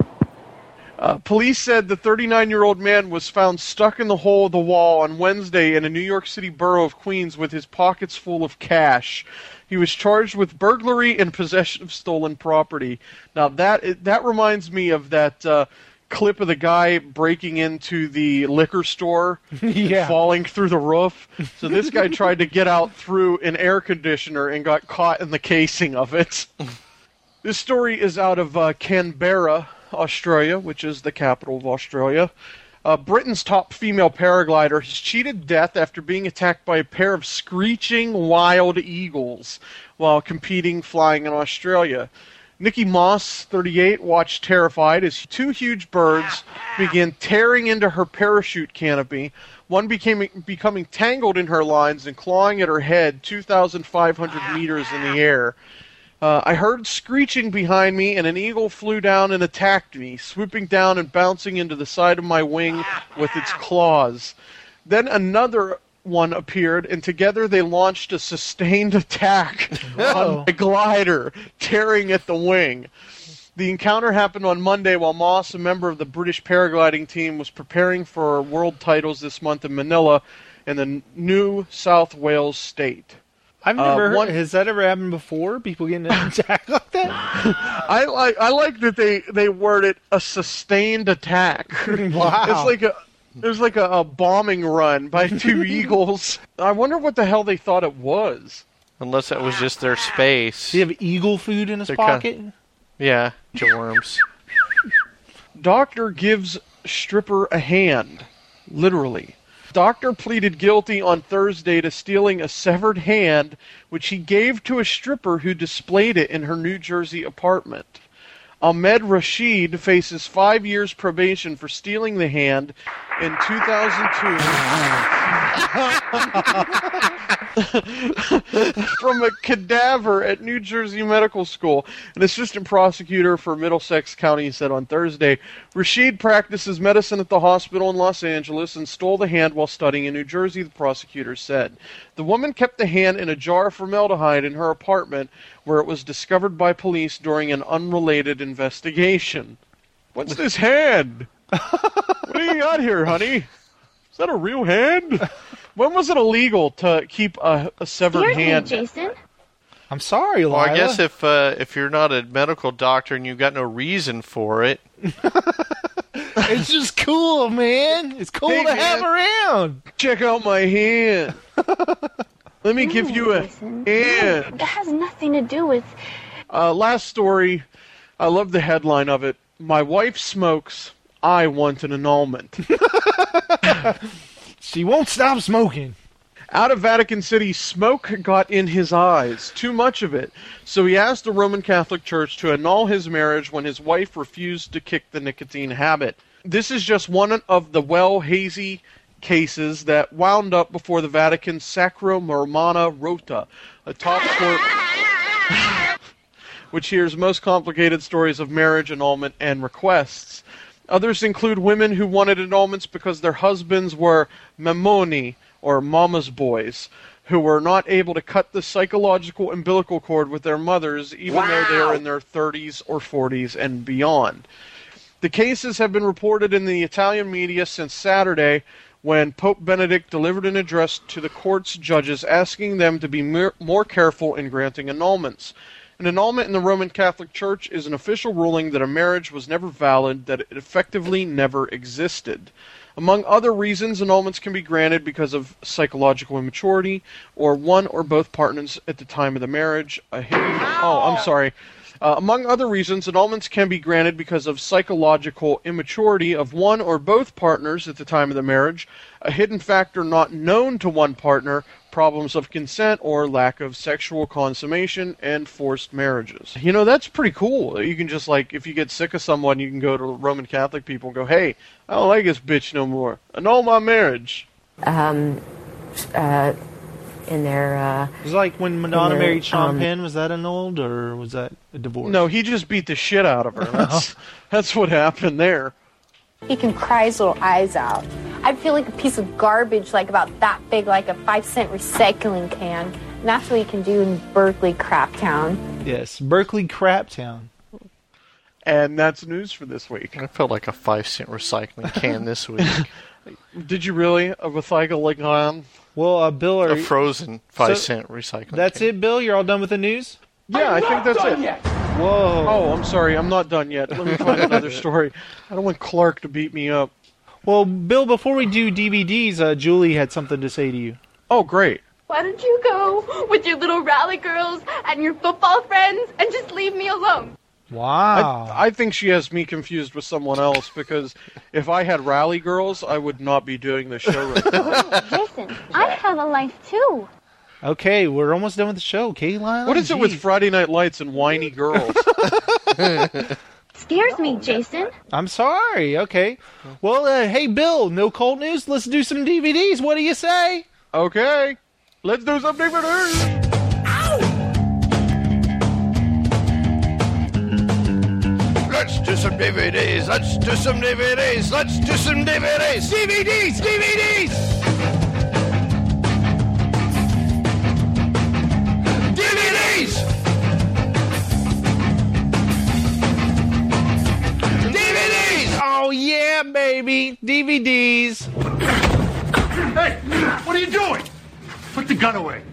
Police said the 39-year-old man was found stuck in the hole of the wall on Wednesday in a New York City borough of Queens with his pockets full of cash. He was charged with burglary and possession of stolen property. Now, that reminds me of that clip of the guy breaking into the liquor store and falling through the roof. So this guy tried to get out through an air conditioner and got caught in the casing of it. This story is out of Canberra, Australia, which is the capital of Australia. Britain's top female paraglider has cheated death after being attacked by a pair of screeching wild eagles while competing flying in Australia. Nikki Moss, 38, watched terrified as two huge birds began tearing into her parachute canopy, one becoming tangled in her lines and clawing at her head 2,500 meters in the air. I heard screeching behind me, and an eagle flew down and attacked me, swooping down and bouncing into the side of my wing with its claws. Then another one appeared, and together they launched a sustained attack on the glider, tearing at the wing. The encounter happened on Monday while Moss, a member of the British paragliding team, was preparing for world titles this month in Manila in the New South Wales state. I've never heard. Has that ever happened before? People getting attacked like that? I like that they word it a sustained attack. Wow. It's like a bombing run by two eagles. I wonder what the hell they thought it was. Unless that was just their space. Do you have eagle food in his pocket? Yeah, worms. Doctor gives stripper a hand. Literally. Doctor pleaded guilty on Thursday to stealing a severed hand, which he gave to a stripper who displayed it in her New Jersey apartment. Ahmed Rashid faces 5 years probation for stealing the hand in 2002 from a cadaver at New Jersey Medical School. An assistant prosecutor for Middlesex County said on Thursday, Rashid practices medicine at the hospital in Los Angeles and stole the hand while studying in New Jersey, the prosecutor said. The woman kept the hand in a jar of formaldehyde in her apartment, where it was discovered by police during an unrelated investigation. What's this hand? What do you got here, honey? Is that a real hand? When was it illegal to keep a severed hand? Jason. I'm sorry, Lila. Well, I guess if you're not a medical doctor and you've got no reason for it. It's just cool, man. It's cool to have around. Check out my hand. Let me give you a hand. It has nothing to do with... Last story. I love the headline of it. My wife smokes. I want an annulment. She won't stop smoking. Out of Vatican City, smoke got in his eyes. Too much of it. So he asked the Roman Catholic Church to annul his marriage when his wife refused to kick the nicotine habit. This is just one of the hazy cases that wound up before the Vatican's Sacra Romana Rota, a top court which hears most complicated stories of marriage, annulment, and requests. Others include women who wanted annulments because their husbands were mamoni, or mama's boys, who were not able to cut the psychological umbilical cord with their mothers, even though they are in their 30s or 40s and beyond. The cases have been reported in the Italian media since Saturday, when Pope Benedict delivered an address to the court's judges asking them to be more careful in granting annulments. An annulment in the Roman Catholic Church is an official ruling that a marriage was never valid, that it effectively never existed. Among other reasons, annulments can be granted because of psychological immaturity, or one or both partners at the time of the marriage. Among other reasons, annulments can be granted because of psychological immaturity of one or both partners at the time of the marriage, a hidden factor not known to one partner, problems of consent, or lack of sexual consummation, and forced marriages. You know, that's pretty cool. You can just, if you get sick of someone, you can go to Roman Catholic people and go, hey, I don't like this bitch no more. Annul my marriage. It was like when Madonna married Sean Penn. Was that annulled, or was that a divorce? No, he just beat the shit out of her. That's what happened there. He can cry his little eyes out. I feel like a piece of garbage, about that big, like a 5-cent recycling can. And that's what he can do in Berkeley Craptown. Yes, Berkeley Craptown. And that's news for this week. I felt like a 5-cent recycling can this week. Did you really? A recycling can? Well, Bill, a frozen 5-cent recycling. That's can. it, Bill. You're all done with the news? Yeah, I think that's it. Yet. Whoa. Oh, I'm sorry. I'm not done yet. Let me find another story. I don't want Clark to beat me up. Well, Bill, before we do DVDs, Julie had something to say to you. Oh, great. Why don't you go with your little rally girls and your football friends and just leave me alone? Wow. I think she has me confused with someone else, because if I had rally girls, I would not be doing this show right now. Jason, I have a life too. Okay, we're almost done with the show, okay, Lila? What is it with Friday Night Lights and whiny girls? Scares me, Jason. I'm sorry, okay. Well, hey, Bill, no cold news? Let's do some DVDs. What do you say? Okay, let's do some DVDs. Let's do some DVDs. Let's do some DVDs. Let's do some DVDs. DVDs. DVDs. DVDs. Hey, what are you doing? Put the gun away.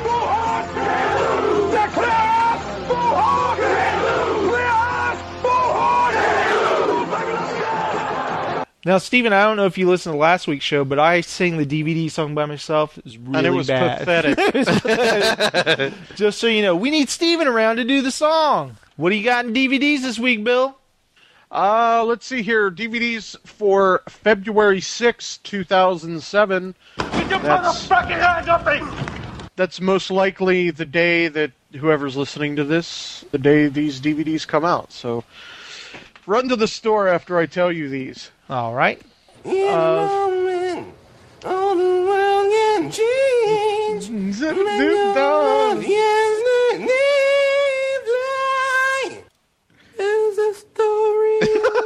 Now, Steven, I don't know if you listened to last week's show, but I sang the DVD song by myself. It was really and it was bad. pathetic. It was pathetic. Just so you know, we need Steven around to do the song. What do you got in DVDs this week, Bill? Let's see here. DVDs for February 6, 2007. Get your motherfucking hands off me! That's most likely the day that whoever's listening to this, the day these DVDs come out. So run to the store after I tell you these. All right. All around in jeans. Is a story.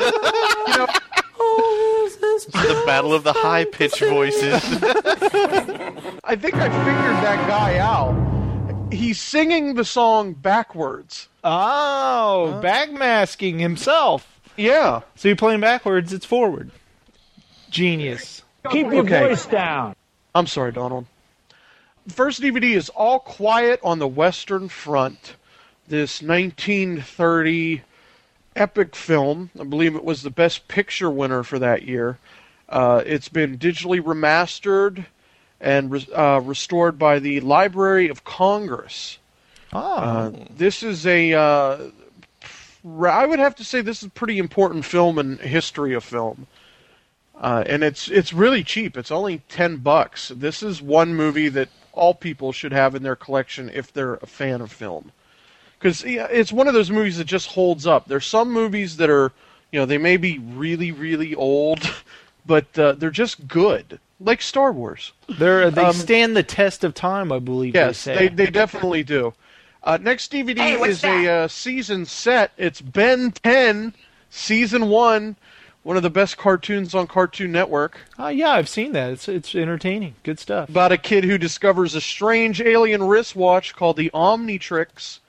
The battle of the high-pitched voices. I think I figured that guy out. He's singing the song backwards. Oh, backmasking himself. Yeah. So you're playing backwards, it's forward. Genius. Keep your voice down. I'm sorry, Donald. First DVD is All Quiet on the Western Front. This 1930 epic film. I believe it was the Best Picture winner for that year. It's been digitally remastered and restored by the Library of Congress. This is I would have to say this is a pretty important film in history of film. And it's really cheap. It's only $10. This is one movie that all people should have in their collection if they're a fan of film. Because it's one of those movies that just holds up. There's some movies that are, they may be really, really old, but they're just good. Like Star Wars. They stand the test of time, I believe. Yes, they say. they definitely do. Next DVD is a season set. It's Ben 10, Season 1, one of the best cartoons on Cartoon Network. Yeah, I've seen that. It's entertaining. Good stuff. About a kid who discovers a strange alien wristwatch called the Omnitrix.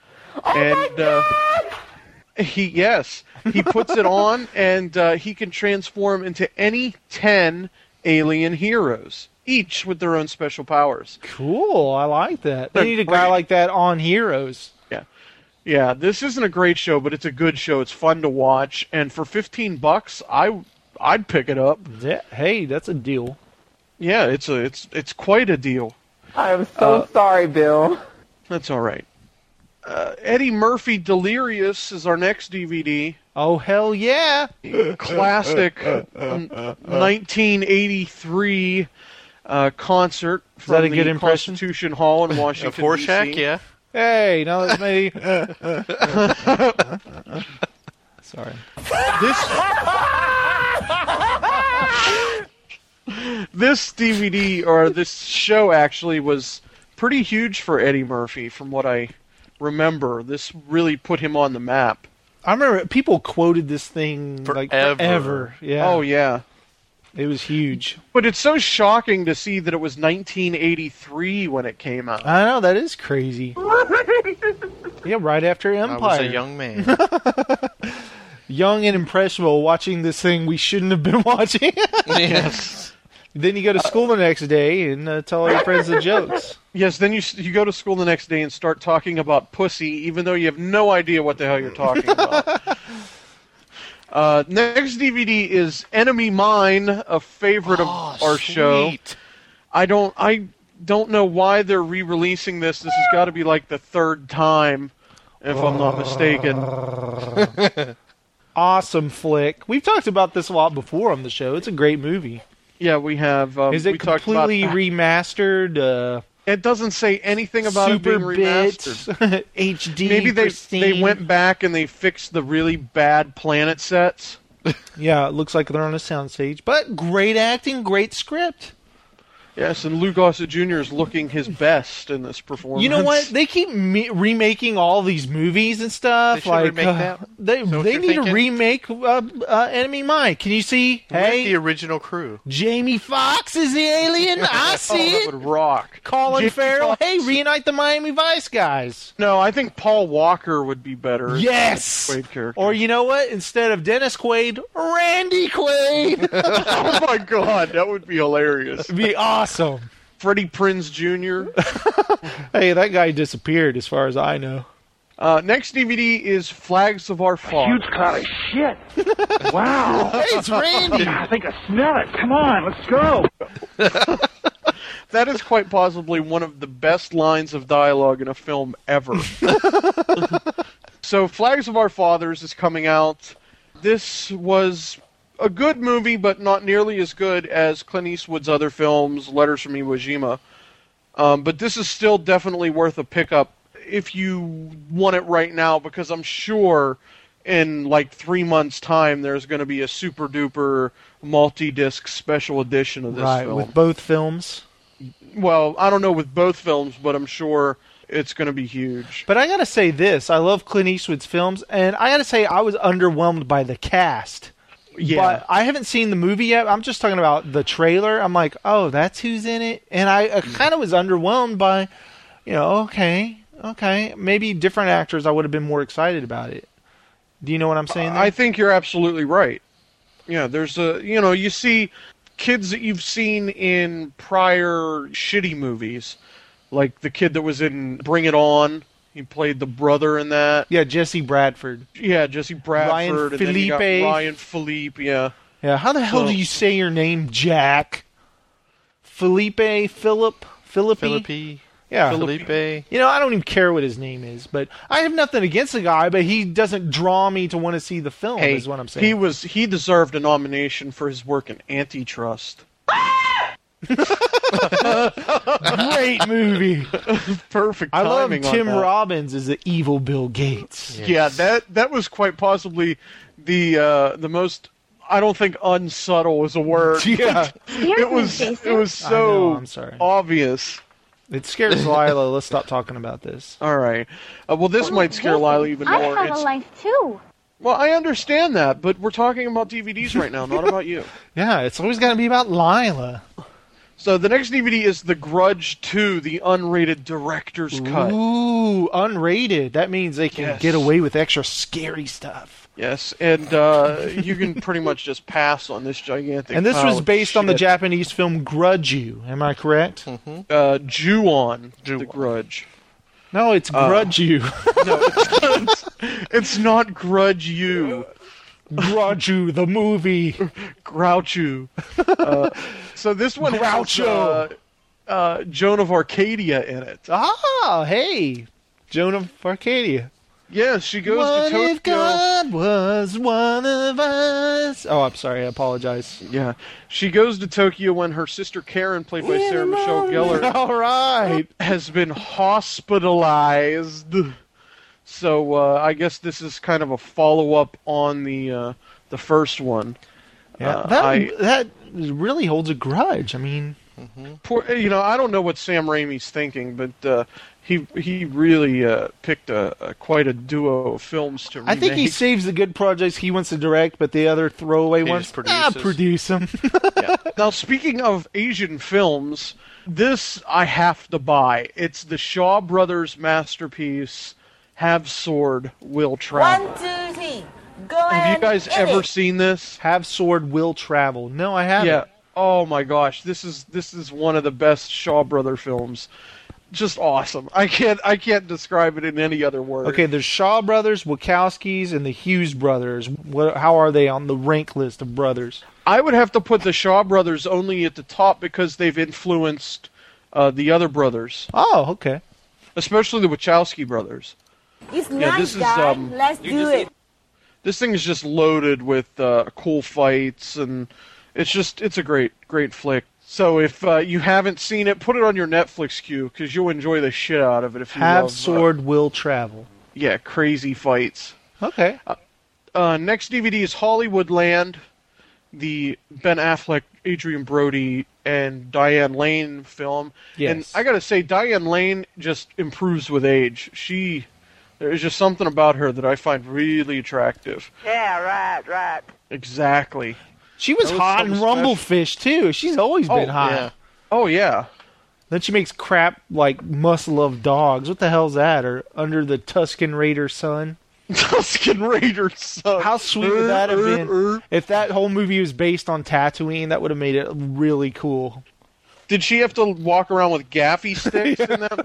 He puts it on, and he can transform into any 10 alien heroes, each with their own special powers. Cool, I like that. They need a guy like that on Heroes. Yeah, this isn't a great show, but it's a good show. It's fun to watch, and for $15, I'd pick it up. Yeah, hey, that's a deal. Yeah, it's quite a deal. I am so sorry, Bill. That's all right. Eddie Murphy Delirious is our next DVD. Oh, hell yeah! Classic 1983 concert from a good the impression? Constitution Hall in Washington, Rorschach, D.C. yeah. Hey, now that's me. Sorry. This DVD, or this show actually, was pretty huge for Eddie Murphy, from what I remember. This really put him on the map. I remember people quoted this thing like forever. Yeah. Oh, yeah. It was huge. But it's so shocking to see that it was 1983 when it came out. I know, that is crazy. Yeah, right after Empire. I was a young man. Young and impressionable, watching this thing we shouldn't have been watching. Yes. Then you go to school the next day and tell all your friends the jokes. Yes, then you go to school the next day and start talking about pussy, even though you have no idea what the hell you're talking about. Next DVD is Enemy Mine, a favorite of our show. I don't know why they're re-releasing this. This has got to be like the third time, if I'm not mistaken. Awesome flick. We've talked about this a lot before on the show. It's a great movie. Yeah, we have. Is it completely remastered? It doesn't say anything about it being remastered. HD. Maybe pristine. they went back and they fixed the really bad planet sets. Yeah, it looks like they're on a soundstage, but great acting, great script. Yes, and Lou Gossett Jr. is looking his best in this performance. You know what? They keep remaking all these movies and stuff. They should like remake that. They need to remake Enemy Mine. Can you see? Hey, the original crew. Jamie Foxx is the alien. I see that it. would rock. Colin Jamie Farrell. Foxx. Hey, reunite the Miami Vice guys. No, I think Paul Walker would be better. Yes. Quaid character. Or you know what? Instead of Dennis Quaid, Randy Quaid. Oh my God, that would be hilarious. It'd be awesome. Freddie Prinze Jr. Hey, that guy disappeared as far as I know. Next DVD is Flags of Our Father. Huge cloud of shit. Wow. Hey, it's Randy. I think I smell it. Come on, let's go. That is quite possibly one of the best lines of dialogue in a film ever. So, Flags of Our Fathers is coming out. This was a good movie, but not nearly as good as Clint Eastwood's other films, Letters from Iwo Jima. But this is still definitely worth a pickup if you want it right now, because I'm sure in like 3 months' time there's going to be a super duper multi-disc special edition of this film. With both films. Well, I don't know with both films, but I'm sure it's going to be huge. But I gotta say this: I love Clint Eastwood's films, and I gotta say I was underwhelmed by the cast. Yeah. But I haven't seen the movie yet. I'm just talking about the trailer. I'm like, oh, that's who's in it, and I kind of was underwhelmed by, okay, maybe different actors. I would have been more excited about it. Do you know what I'm saying there? I think you're absolutely right. Yeah, there's you see kids that you've seen in prior shitty movies, like the kid that was in Bring It On. He played the brother in that. Yeah, Jesse Bradford. Yeah, Jesse Bradford. Ryan and then you got Philippe. Ryan Philippe, yeah. Yeah, how the hell do you say your name, Jack? Philippe? Yeah. Felipe. I don't even care what his name is, but I have nothing against the guy, but he doesn't draw me to want to see the film, is what I'm saying. He deserved a nomination for his work in Antitrust. Great movie. Perfect I love timing on Tim that. Robbins as the evil Bill Gates. Yeah, that was quite possibly the most, I don't think unsubtle is a word. Yeah. it was so I'm sorry. obvious. It scares Lila. Let's stop talking about this. All right. Well, this might scare Lila even more. I have a life too. Well, I understand that, but we're talking about DVDs right now, not about you. Yeah, it's always got to be about Lila. So the next DVD is The Grudge 2, the unrated director's cut. Ooh, unrated. That means they can get away with extra scary stuff. Yes, and you can pretty much just pass on this gigantic. And this pile was of based on the shit. Japanese film Grudge You. Am I correct? Ju-on, The Grudge. No, it's Grudge You. No, it's not Grudge You. Grudge You, the movie. Groucho. So this one Groucho. has Joan of Arcadia in it. Ah, hey. Joan of Arcadia. Yes, she goes What to Tokyo. if God was one of us? Oh, I'm sorry. I apologize. Yeah. She goes to Tokyo when her sister Karen, played by Sarah Michelle Gellar, All right. has been hospitalized. So I guess this is kind of a follow-up on the first one. Yeah, that really holds a grudge. I mean, poor, I don't know what Sam Raimi's thinking, but he really picked quite a duo of films to remake. I think he saves the good projects he wants to direct, but the other throwaway ones, produce them. Yeah. Now, speaking of Asian films, this I have to buy. It's the Shaw Brothers masterpiece, Have Sword, Will Travel. 1, 2, 3. Go Have you guys ever seen this? Have Sword, Will Travel. No, I haven't. Yeah. Oh my gosh, this is one of the best Shaw Brother films. Just awesome. I can't describe it in any other word. Okay, there's Shaw Brothers, Wachowskis, and the Hughes Brothers. How are they on the rank list of brothers? I would have to put the Shaw Brothers only at the top because they've influenced the other brothers. Oh, okay. Especially the Wachowski brothers. It's Yeah, nice, this is, guy. Let's do it. This thing is just loaded with cool fights, and it's a great flick. So if you haven't seen it, put it on your Netflix queue because you'll enjoy the shit out of it. If you Have love, Sword, Will Travel. Yeah, crazy fights. Okay. Next DVD is Hollywoodland. the Ben Affleck, Adrian Brody, and Diane Lane film. Yes. And I gotta say, Diane Lane just improves with age. There's just something about her that I find really attractive. Yeah, right. Exactly. She was hot in Rumblefish, too. She's always been hot. Yeah. Oh, yeah. Then she makes crap like Must Love Dogs. What the hell's that? Or Under the Tusken Raider Sun? Tusken Raider Sun. How sweet would that have been? If that whole movie was based on Tatooine, that would have made it really cool. Did she have to walk around with gaffy sticks in that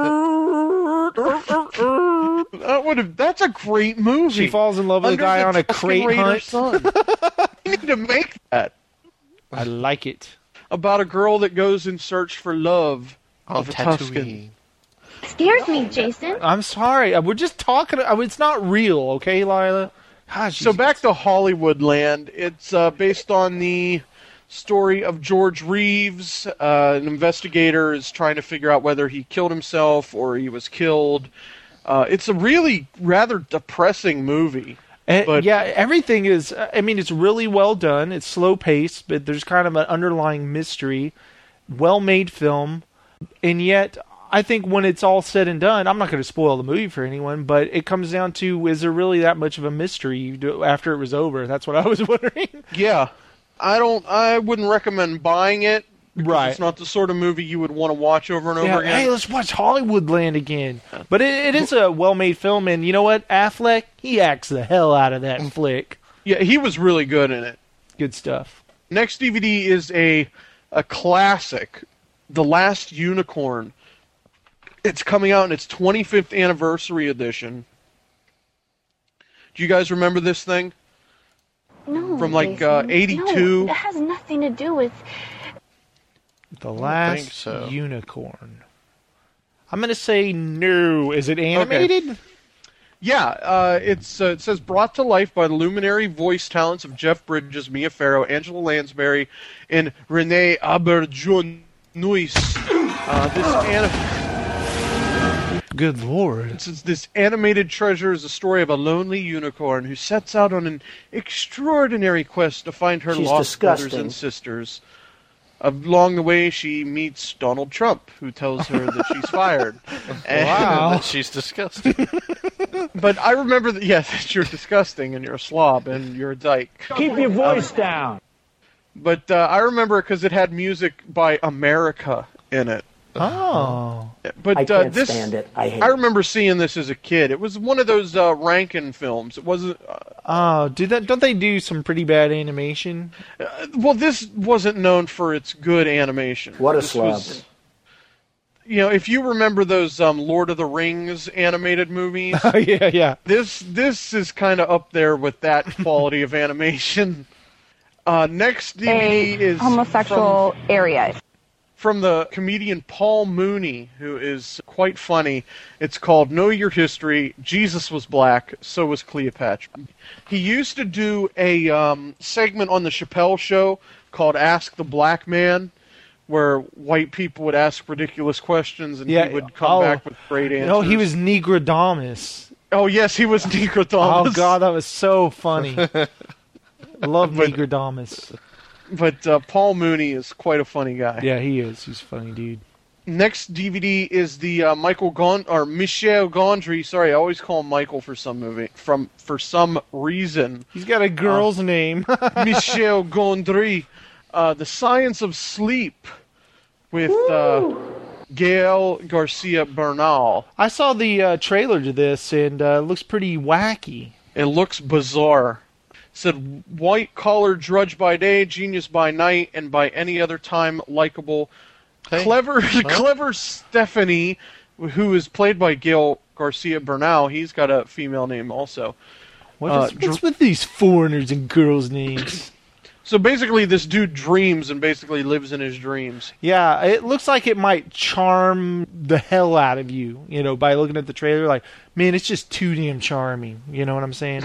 movie? That's a great movie. She falls in love with a guy on a crate hunt. You need to make that. I like it. About a girl that goes in search for love of a Tusken. Scares me, Jason. I'm sorry. We're just talking. It's not real, okay, Lila? Gosh, So back to Hollywood land. It's based on the story of George Reeves. An investigator is trying to figure out whether he killed himself or he was killed. It's a really rather depressing movie. And, yeah, everything is, it's really well done. It's slow paced, but there's kind of an underlying mystery. Well made film. And yet, I think when it's all said and done, I'm not going to spoil the movie for anyone, but it comes down to, is there really that much of a mystery after it was over? That's what I was wondering. Yeah. I wouldn't recommend buying it. Right. It's not the sort of movie you would want to watch over and over again. Hey, let's watch Hollywoodland again. But it is a well-made film, and you know what? Affleck, he acts the hell out of that flick. Yeah, he was really good in it. Good stuff. Next DVD is a classic, The Last Unicorn. It's coming out in its 25th anniversary edition. Do you guys remember this thing? No. From like Jason. 82? No, it has nothing to do with. The Last Unicorn. I'm going to say no. Is it animated? Okay. Yeah, it says brought to life by the luminary voice talents of Jeff Bridges, Mia Farrow, Angela Lansbury, and Renee Auberjonois. Good Lord. This animated treasure is the story of a lonely unicorn who sets out on an extraordinary quest to find her lost brothers and sisters. Along the way, she meets Donald Trump, who tells her that she's fired. Wow. That she's disgusting. But I remember that you're disgusting, and you're a slob, and you're a dyke. Keep your voice down. But I remember it because it had music by America in it. Oh. But I can't stand it. I hate it. I remember seeing this as a kid. It was one of those Rankin films. It wasn't... don't they do some pretty bad animation? Well, this wasn't known for its good animation. What a This slob. was- if you remember those Lord of the Rings animated movies... yeah. This is kind of up there with that quality of animation. Next DVD is... homosexual area. From the comedian Paul Mooney, who is quite funny. It's called Know Your History. Jesus was black, so was Cleopatra. He used to do a segment on the Chappelle Show called Ask the Black Man, where white people would ask ridiculous questions and he would come back with great answers. No, he was Negrodamus. Oh, yes, he was Negrodamus. Oh, God, that was so funny. Love Negrodamus. But Paul Mooney is quite a funny guy. Yeah, he is. He's a funny dude. Next DVD is the Michel Gondry. Sorry, I always call him Michael for some reason. He's got a girl's name. Michel Gondry. The Science of Sleep with Gael Garcia Bernal. I saw the trailer to this, and it looks pretty wacky. It looks bizarre. Said white collar drudge by day, genius by night, and by any other time likable. Hey. Clever Stephanie, who is played by Gail Garcia Bernal. He's got a female name also. What's with these foreigners and girls' names? So basically, this dude dreams and basically lives in his dreams. Yeah, it looks like it might charm the hell out of you, by looking at the trailer. Like, man, it's just too damn charming. You know what I'm saying?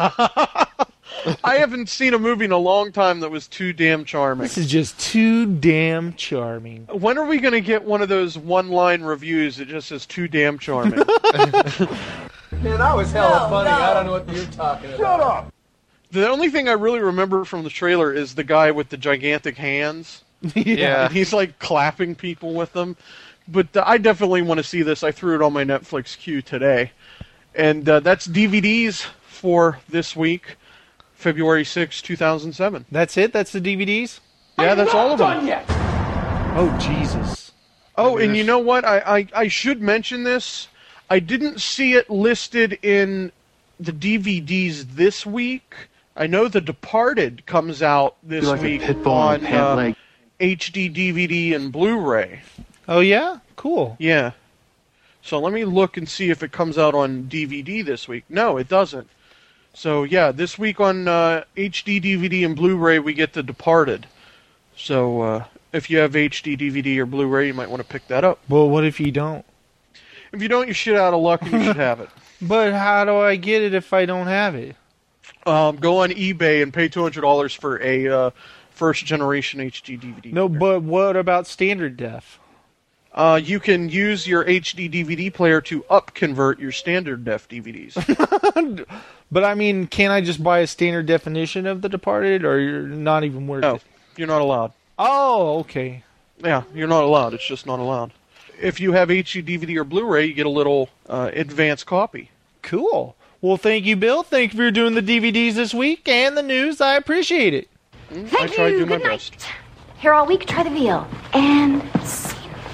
I haven't seen a movie in a long time that was too damn charming. This is just too damn charming. When are we going to get one of those one-line reviews that just says too damn charming? Man, that was hella funny. I don't know what you're talking about. Shut up. The only thing I really remember from the trailer is the guy with the gigantic hands. Yeah. And he's like clapping people with them. But I definitely want to see this. I threw it on my Netflix queue today. And that's DVDs for this week, February 6, 2007. That's it? That's the DVDs? Yeah, that's all of them. Yet. Oh, Jesus. Oh, and you know what? I should mention this. I didn't see it listed in the DVDs this week. I know The Departed comes out this week on HD DVD and Blu-ray. Oh, yeah? Cool. Yeah. So let me look and see if it comes out on DVD this week. No, it doesn't. So, yeah, this week on HD DVD and Blu-ray, we get The Departed. So, if you have HD DVD or Blu-ray, you might want to pick that up. Well, what if you don't? If you don't, you're shit out of luck and you should have it. But how do I get it if I don't have it? Go on eBay and pay $200 for a first-generation HD DVD. No, but what about standard def? You can use your HD DVD player to up-convert your standard def DVDs. But, I mean, can't I just buy a standard definition of The Departed, or you're not even worth it? You're not allowed. Oh, okay. Yeah, you're not allowed. It's just not allowed. If you have HD DVD or Blu-ray, you get a little advanced copy. Cool. Well, thank you, Bill. Thank you for doing the DVDs this week and the news. I appreciate it. I try to do my best. Here all week, try the veal. And scene.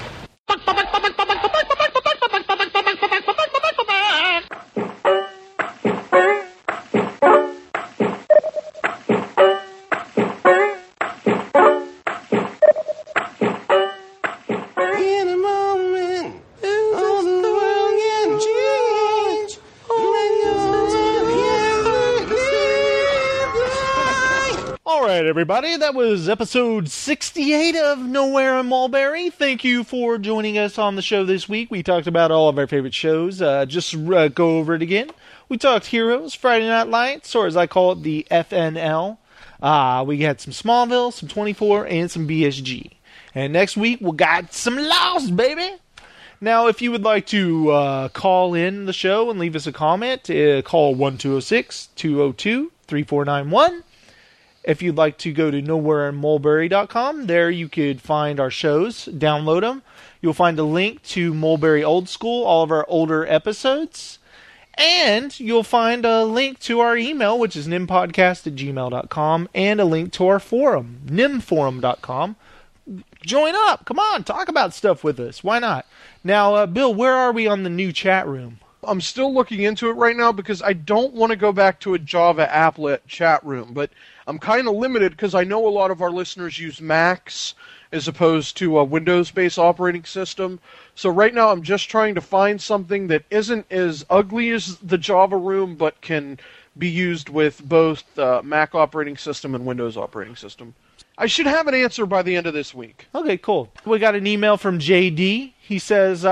Everybody, that was episode 68 of Nowhere in Mulberry. Thank you for joining us on the show this week. We talked about all of our favorite shows. Just go over it again. We talked Heroes, Friday Night Lights, or as I call it, the FNL. We had some Smallville, some 24, and some BSG. And next week, we got some Lost, baby! Now, if you would like to call in the show and leave us a comment, call 1-206-202-3491. If you'd like to go to nowhereinmulberry.com, there you could find our shows, download them. You'll find a link to Mulberry Old School, all of our older episodes. And you'll find a link to our email, which is nimpodcast@gmail.com, and a link to our forum, nimforum.com. Join up. Come on, talk about stuff with us. Why not? Now, Bill, where are we on the new chat room? I'm still looking into it right now because I don't want to go back to a Java applet chat room, but I'm kind of limited because I know a lot of our listeners use Macs as opposed to a Windows-based operating system. So right now I'm just trying to find something that isn't as ugly as the Java room but can be used with both Mac operating system and Windows operating system. I should have an answer by the end of this week. Okay, cool. We got an email from JD. He says,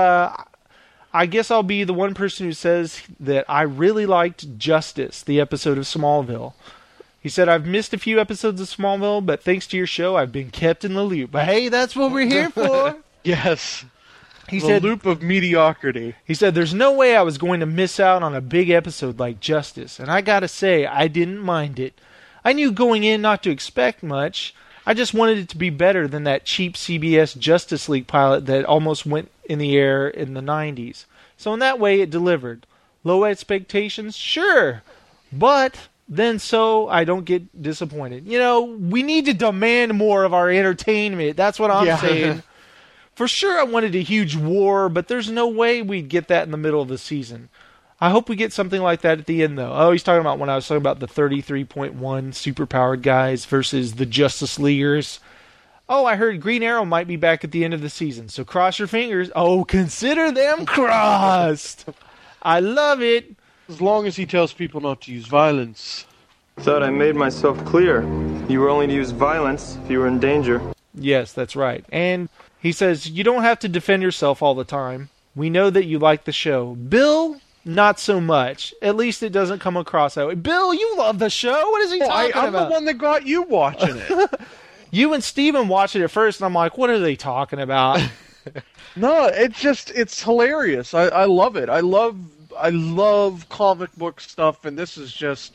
I guess I'll be the one person who says that I really liked Justice, the episode of Smallville. He said, I've missed a few episodes of Smallville, but thanks to your show, I've been kept in the loop. But hey, that's what we're here for. Yes. He the said, loop of mediocrity. He said, there's no way I was going to miss out on a big episode like Justice. And I gotta say, I didn't mind it. I knew going in not to expect much. I just wanted it to be better than that cheap CBS Justice League pilot that almost went in the air in the 90s. So in that way, it delivered. Low expectations? Sure. But then so I don't get disappointed. You know, we need to demand more of our entertainment. That's what I'm saying. For sure I wanted a huge war, but there's no way we'd get that in the middle of the season. I hope we get something like that at the end, though. Oh, he's talking about when I was talking about the 33.1 superpowered guys versus the Justice Leaguers. Oh, I heard Green Arrow might be back at the end of the season, so cross your fingers. Oh, consider them crossed. I love it. As long as he tells people not to use violence. Thought I made myself clear. You were only to use violence if you were in danger. Yes, that's right. And he says, you don't have to defend yourself all the time. We know that you like the show. Bill, not so much. At least it doesn't come across that way. Bill, you love the show. What is he talking about? I'm the one that got you watching it. You and Steven watched it at first, and I'm like, what are they talking about? No, it's hilarious. I love it. I love comic book stuff, and this is just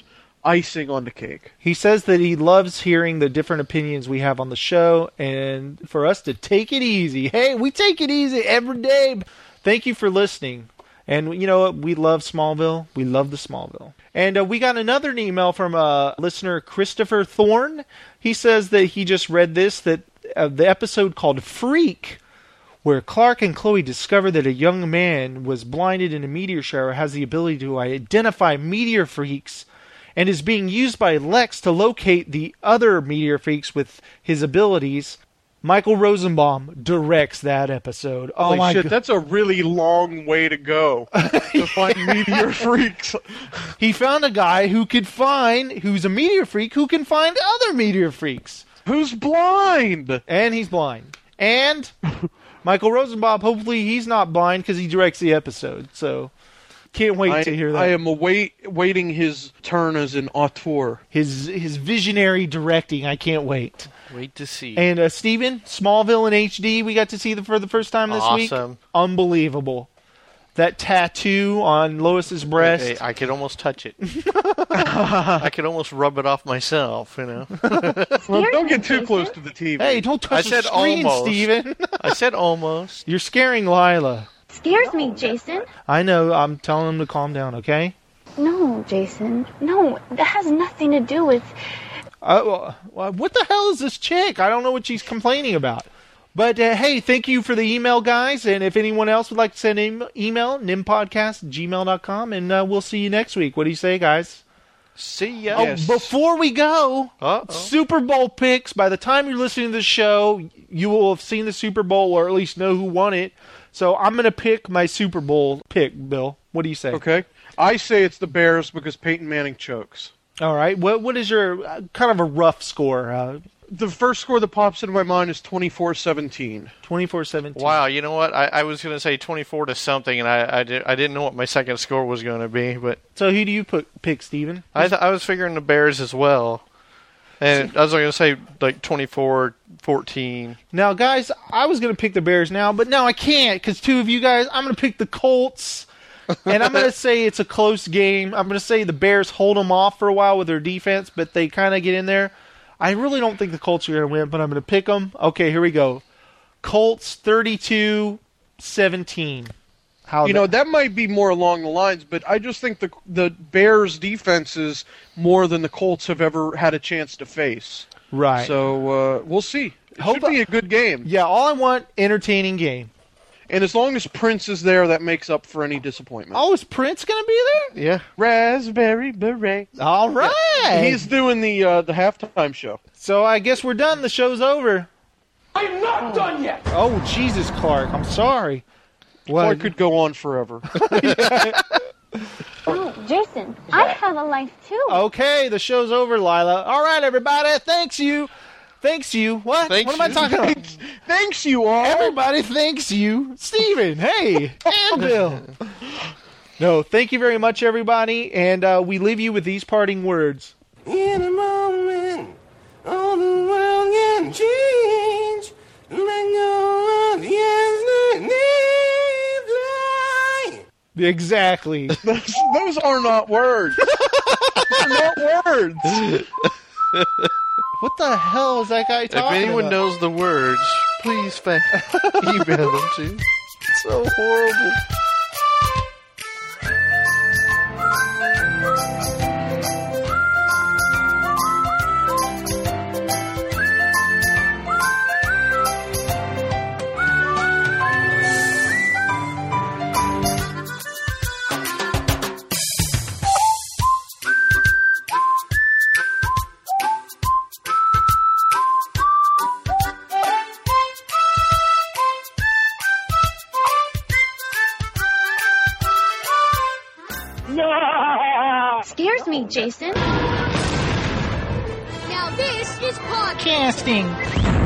icing on the cake. He says that he loves hearing the different opinions we have on the show and for us to take it easy. Hey, we take it easy every day. Thank you for listening. And you know what? We love Smallville. We love the Smallville. And we got another email from a listener, Christopher Thorne. He says that he just read this, that the episode called Freak, where Clark and Chloe discover that a young man was blinded in a meteor shower, has the ability to identify meteor freaks, and is being used by Lex to locate the other meteor freaks with his abilities. Michael Rosenbaum directs that episode. Oh Holy my shit, God. that's a really long way to go to find meteor freaks. He found a guy who's a meteor freak who can find other meteor freaks. Who's blind? And he's blind. And Michael Rosenbaum, hopefully he's not blind because he directs the episode. So can't wait to hear that. I am waiting his turn as an auteur. His visionary directing. I can't wait. Wait to see. And Steven, Smallville in HD, we got to see for the first time this week. Awesome. Unbelievable. That tattoo on Lois's breast. Hey, I could almost touch it. I could almost rub it off myself, you know. Well, don't get too close to the TV. Hey, don't touch the screen, Steven. I said almost. You're scaring Lila. Scares me, Jason. I know. I'm telling him to calm down, okay? No, Jason. No, that has nothing to do with... what the hell is this chick? I don't know what she's complaining about. But, hey, thank you for the email, guys. And if anyone else would like to send an email, nimpodcast@gmail.com. And we'll see you next week. What do you say, guys? See ya. Oh, before we go, Super Bowl picks. By the time you're listening to the show, you will have seen the Super Bowl or at least know who won it. So I'm going to pick my Super Bowl pick, Bill. What do you say? Okay. I say it's the Bears because Peyton Manning chokes. All right. What is your kind of a rough score? The first score that pops into my mind is 24-17. 24-17. Wow, you know what? I was going to say 24 to something, and I didn't know what my second score was going to be. But so who do you pick, Steven? I was figuring the Bears as well. And I was going to say like 24-14. Now, guys, I was going to pick the Bears now, but now I can't because two of you guys, I'm going to pick the Colts. And I'm going to say it's a close game. I'm going to say the Bears hold them off for a while with their defense, but they kind of get in there. I really don't think the Colts are going to win, but I'm going to pick them. Okay, here we go. Colts 32-17. That might be more along the lines, but I just think the Bears' defense is more than the Colts have ever had a chance to face. Right. So we'll see. It should be a good game. Yeah, all I want, entertaining game. And as long as Prince is there, that makes up for any disappointment. Oh, is Prince going to be there? Yeah. Raspberry Beret. All right. Yeah. He's doing the halftime show. So I guess we're done. The show's over. I'm not done yet. Oh, Jesus, Clark. I'm sorry. Clark could go on forever. Oh, Jason, I have a life too. Okay, the show's over, Lila. All right, everybody. Thanks you. What? Thanks what am I talking about? Thanks you all. Everybody thanks you. Steven, hey, and Bill. No, thank you very much, everybody. And we leave you with these parting words. In a moment, all the world can change. Let go of yesterday. Exactly. Those are not words. They're not words. What the hell is that guy talking about? If anyone knows the words, please email them to. So horrible. Scares me, Jason. Now this is podcasting.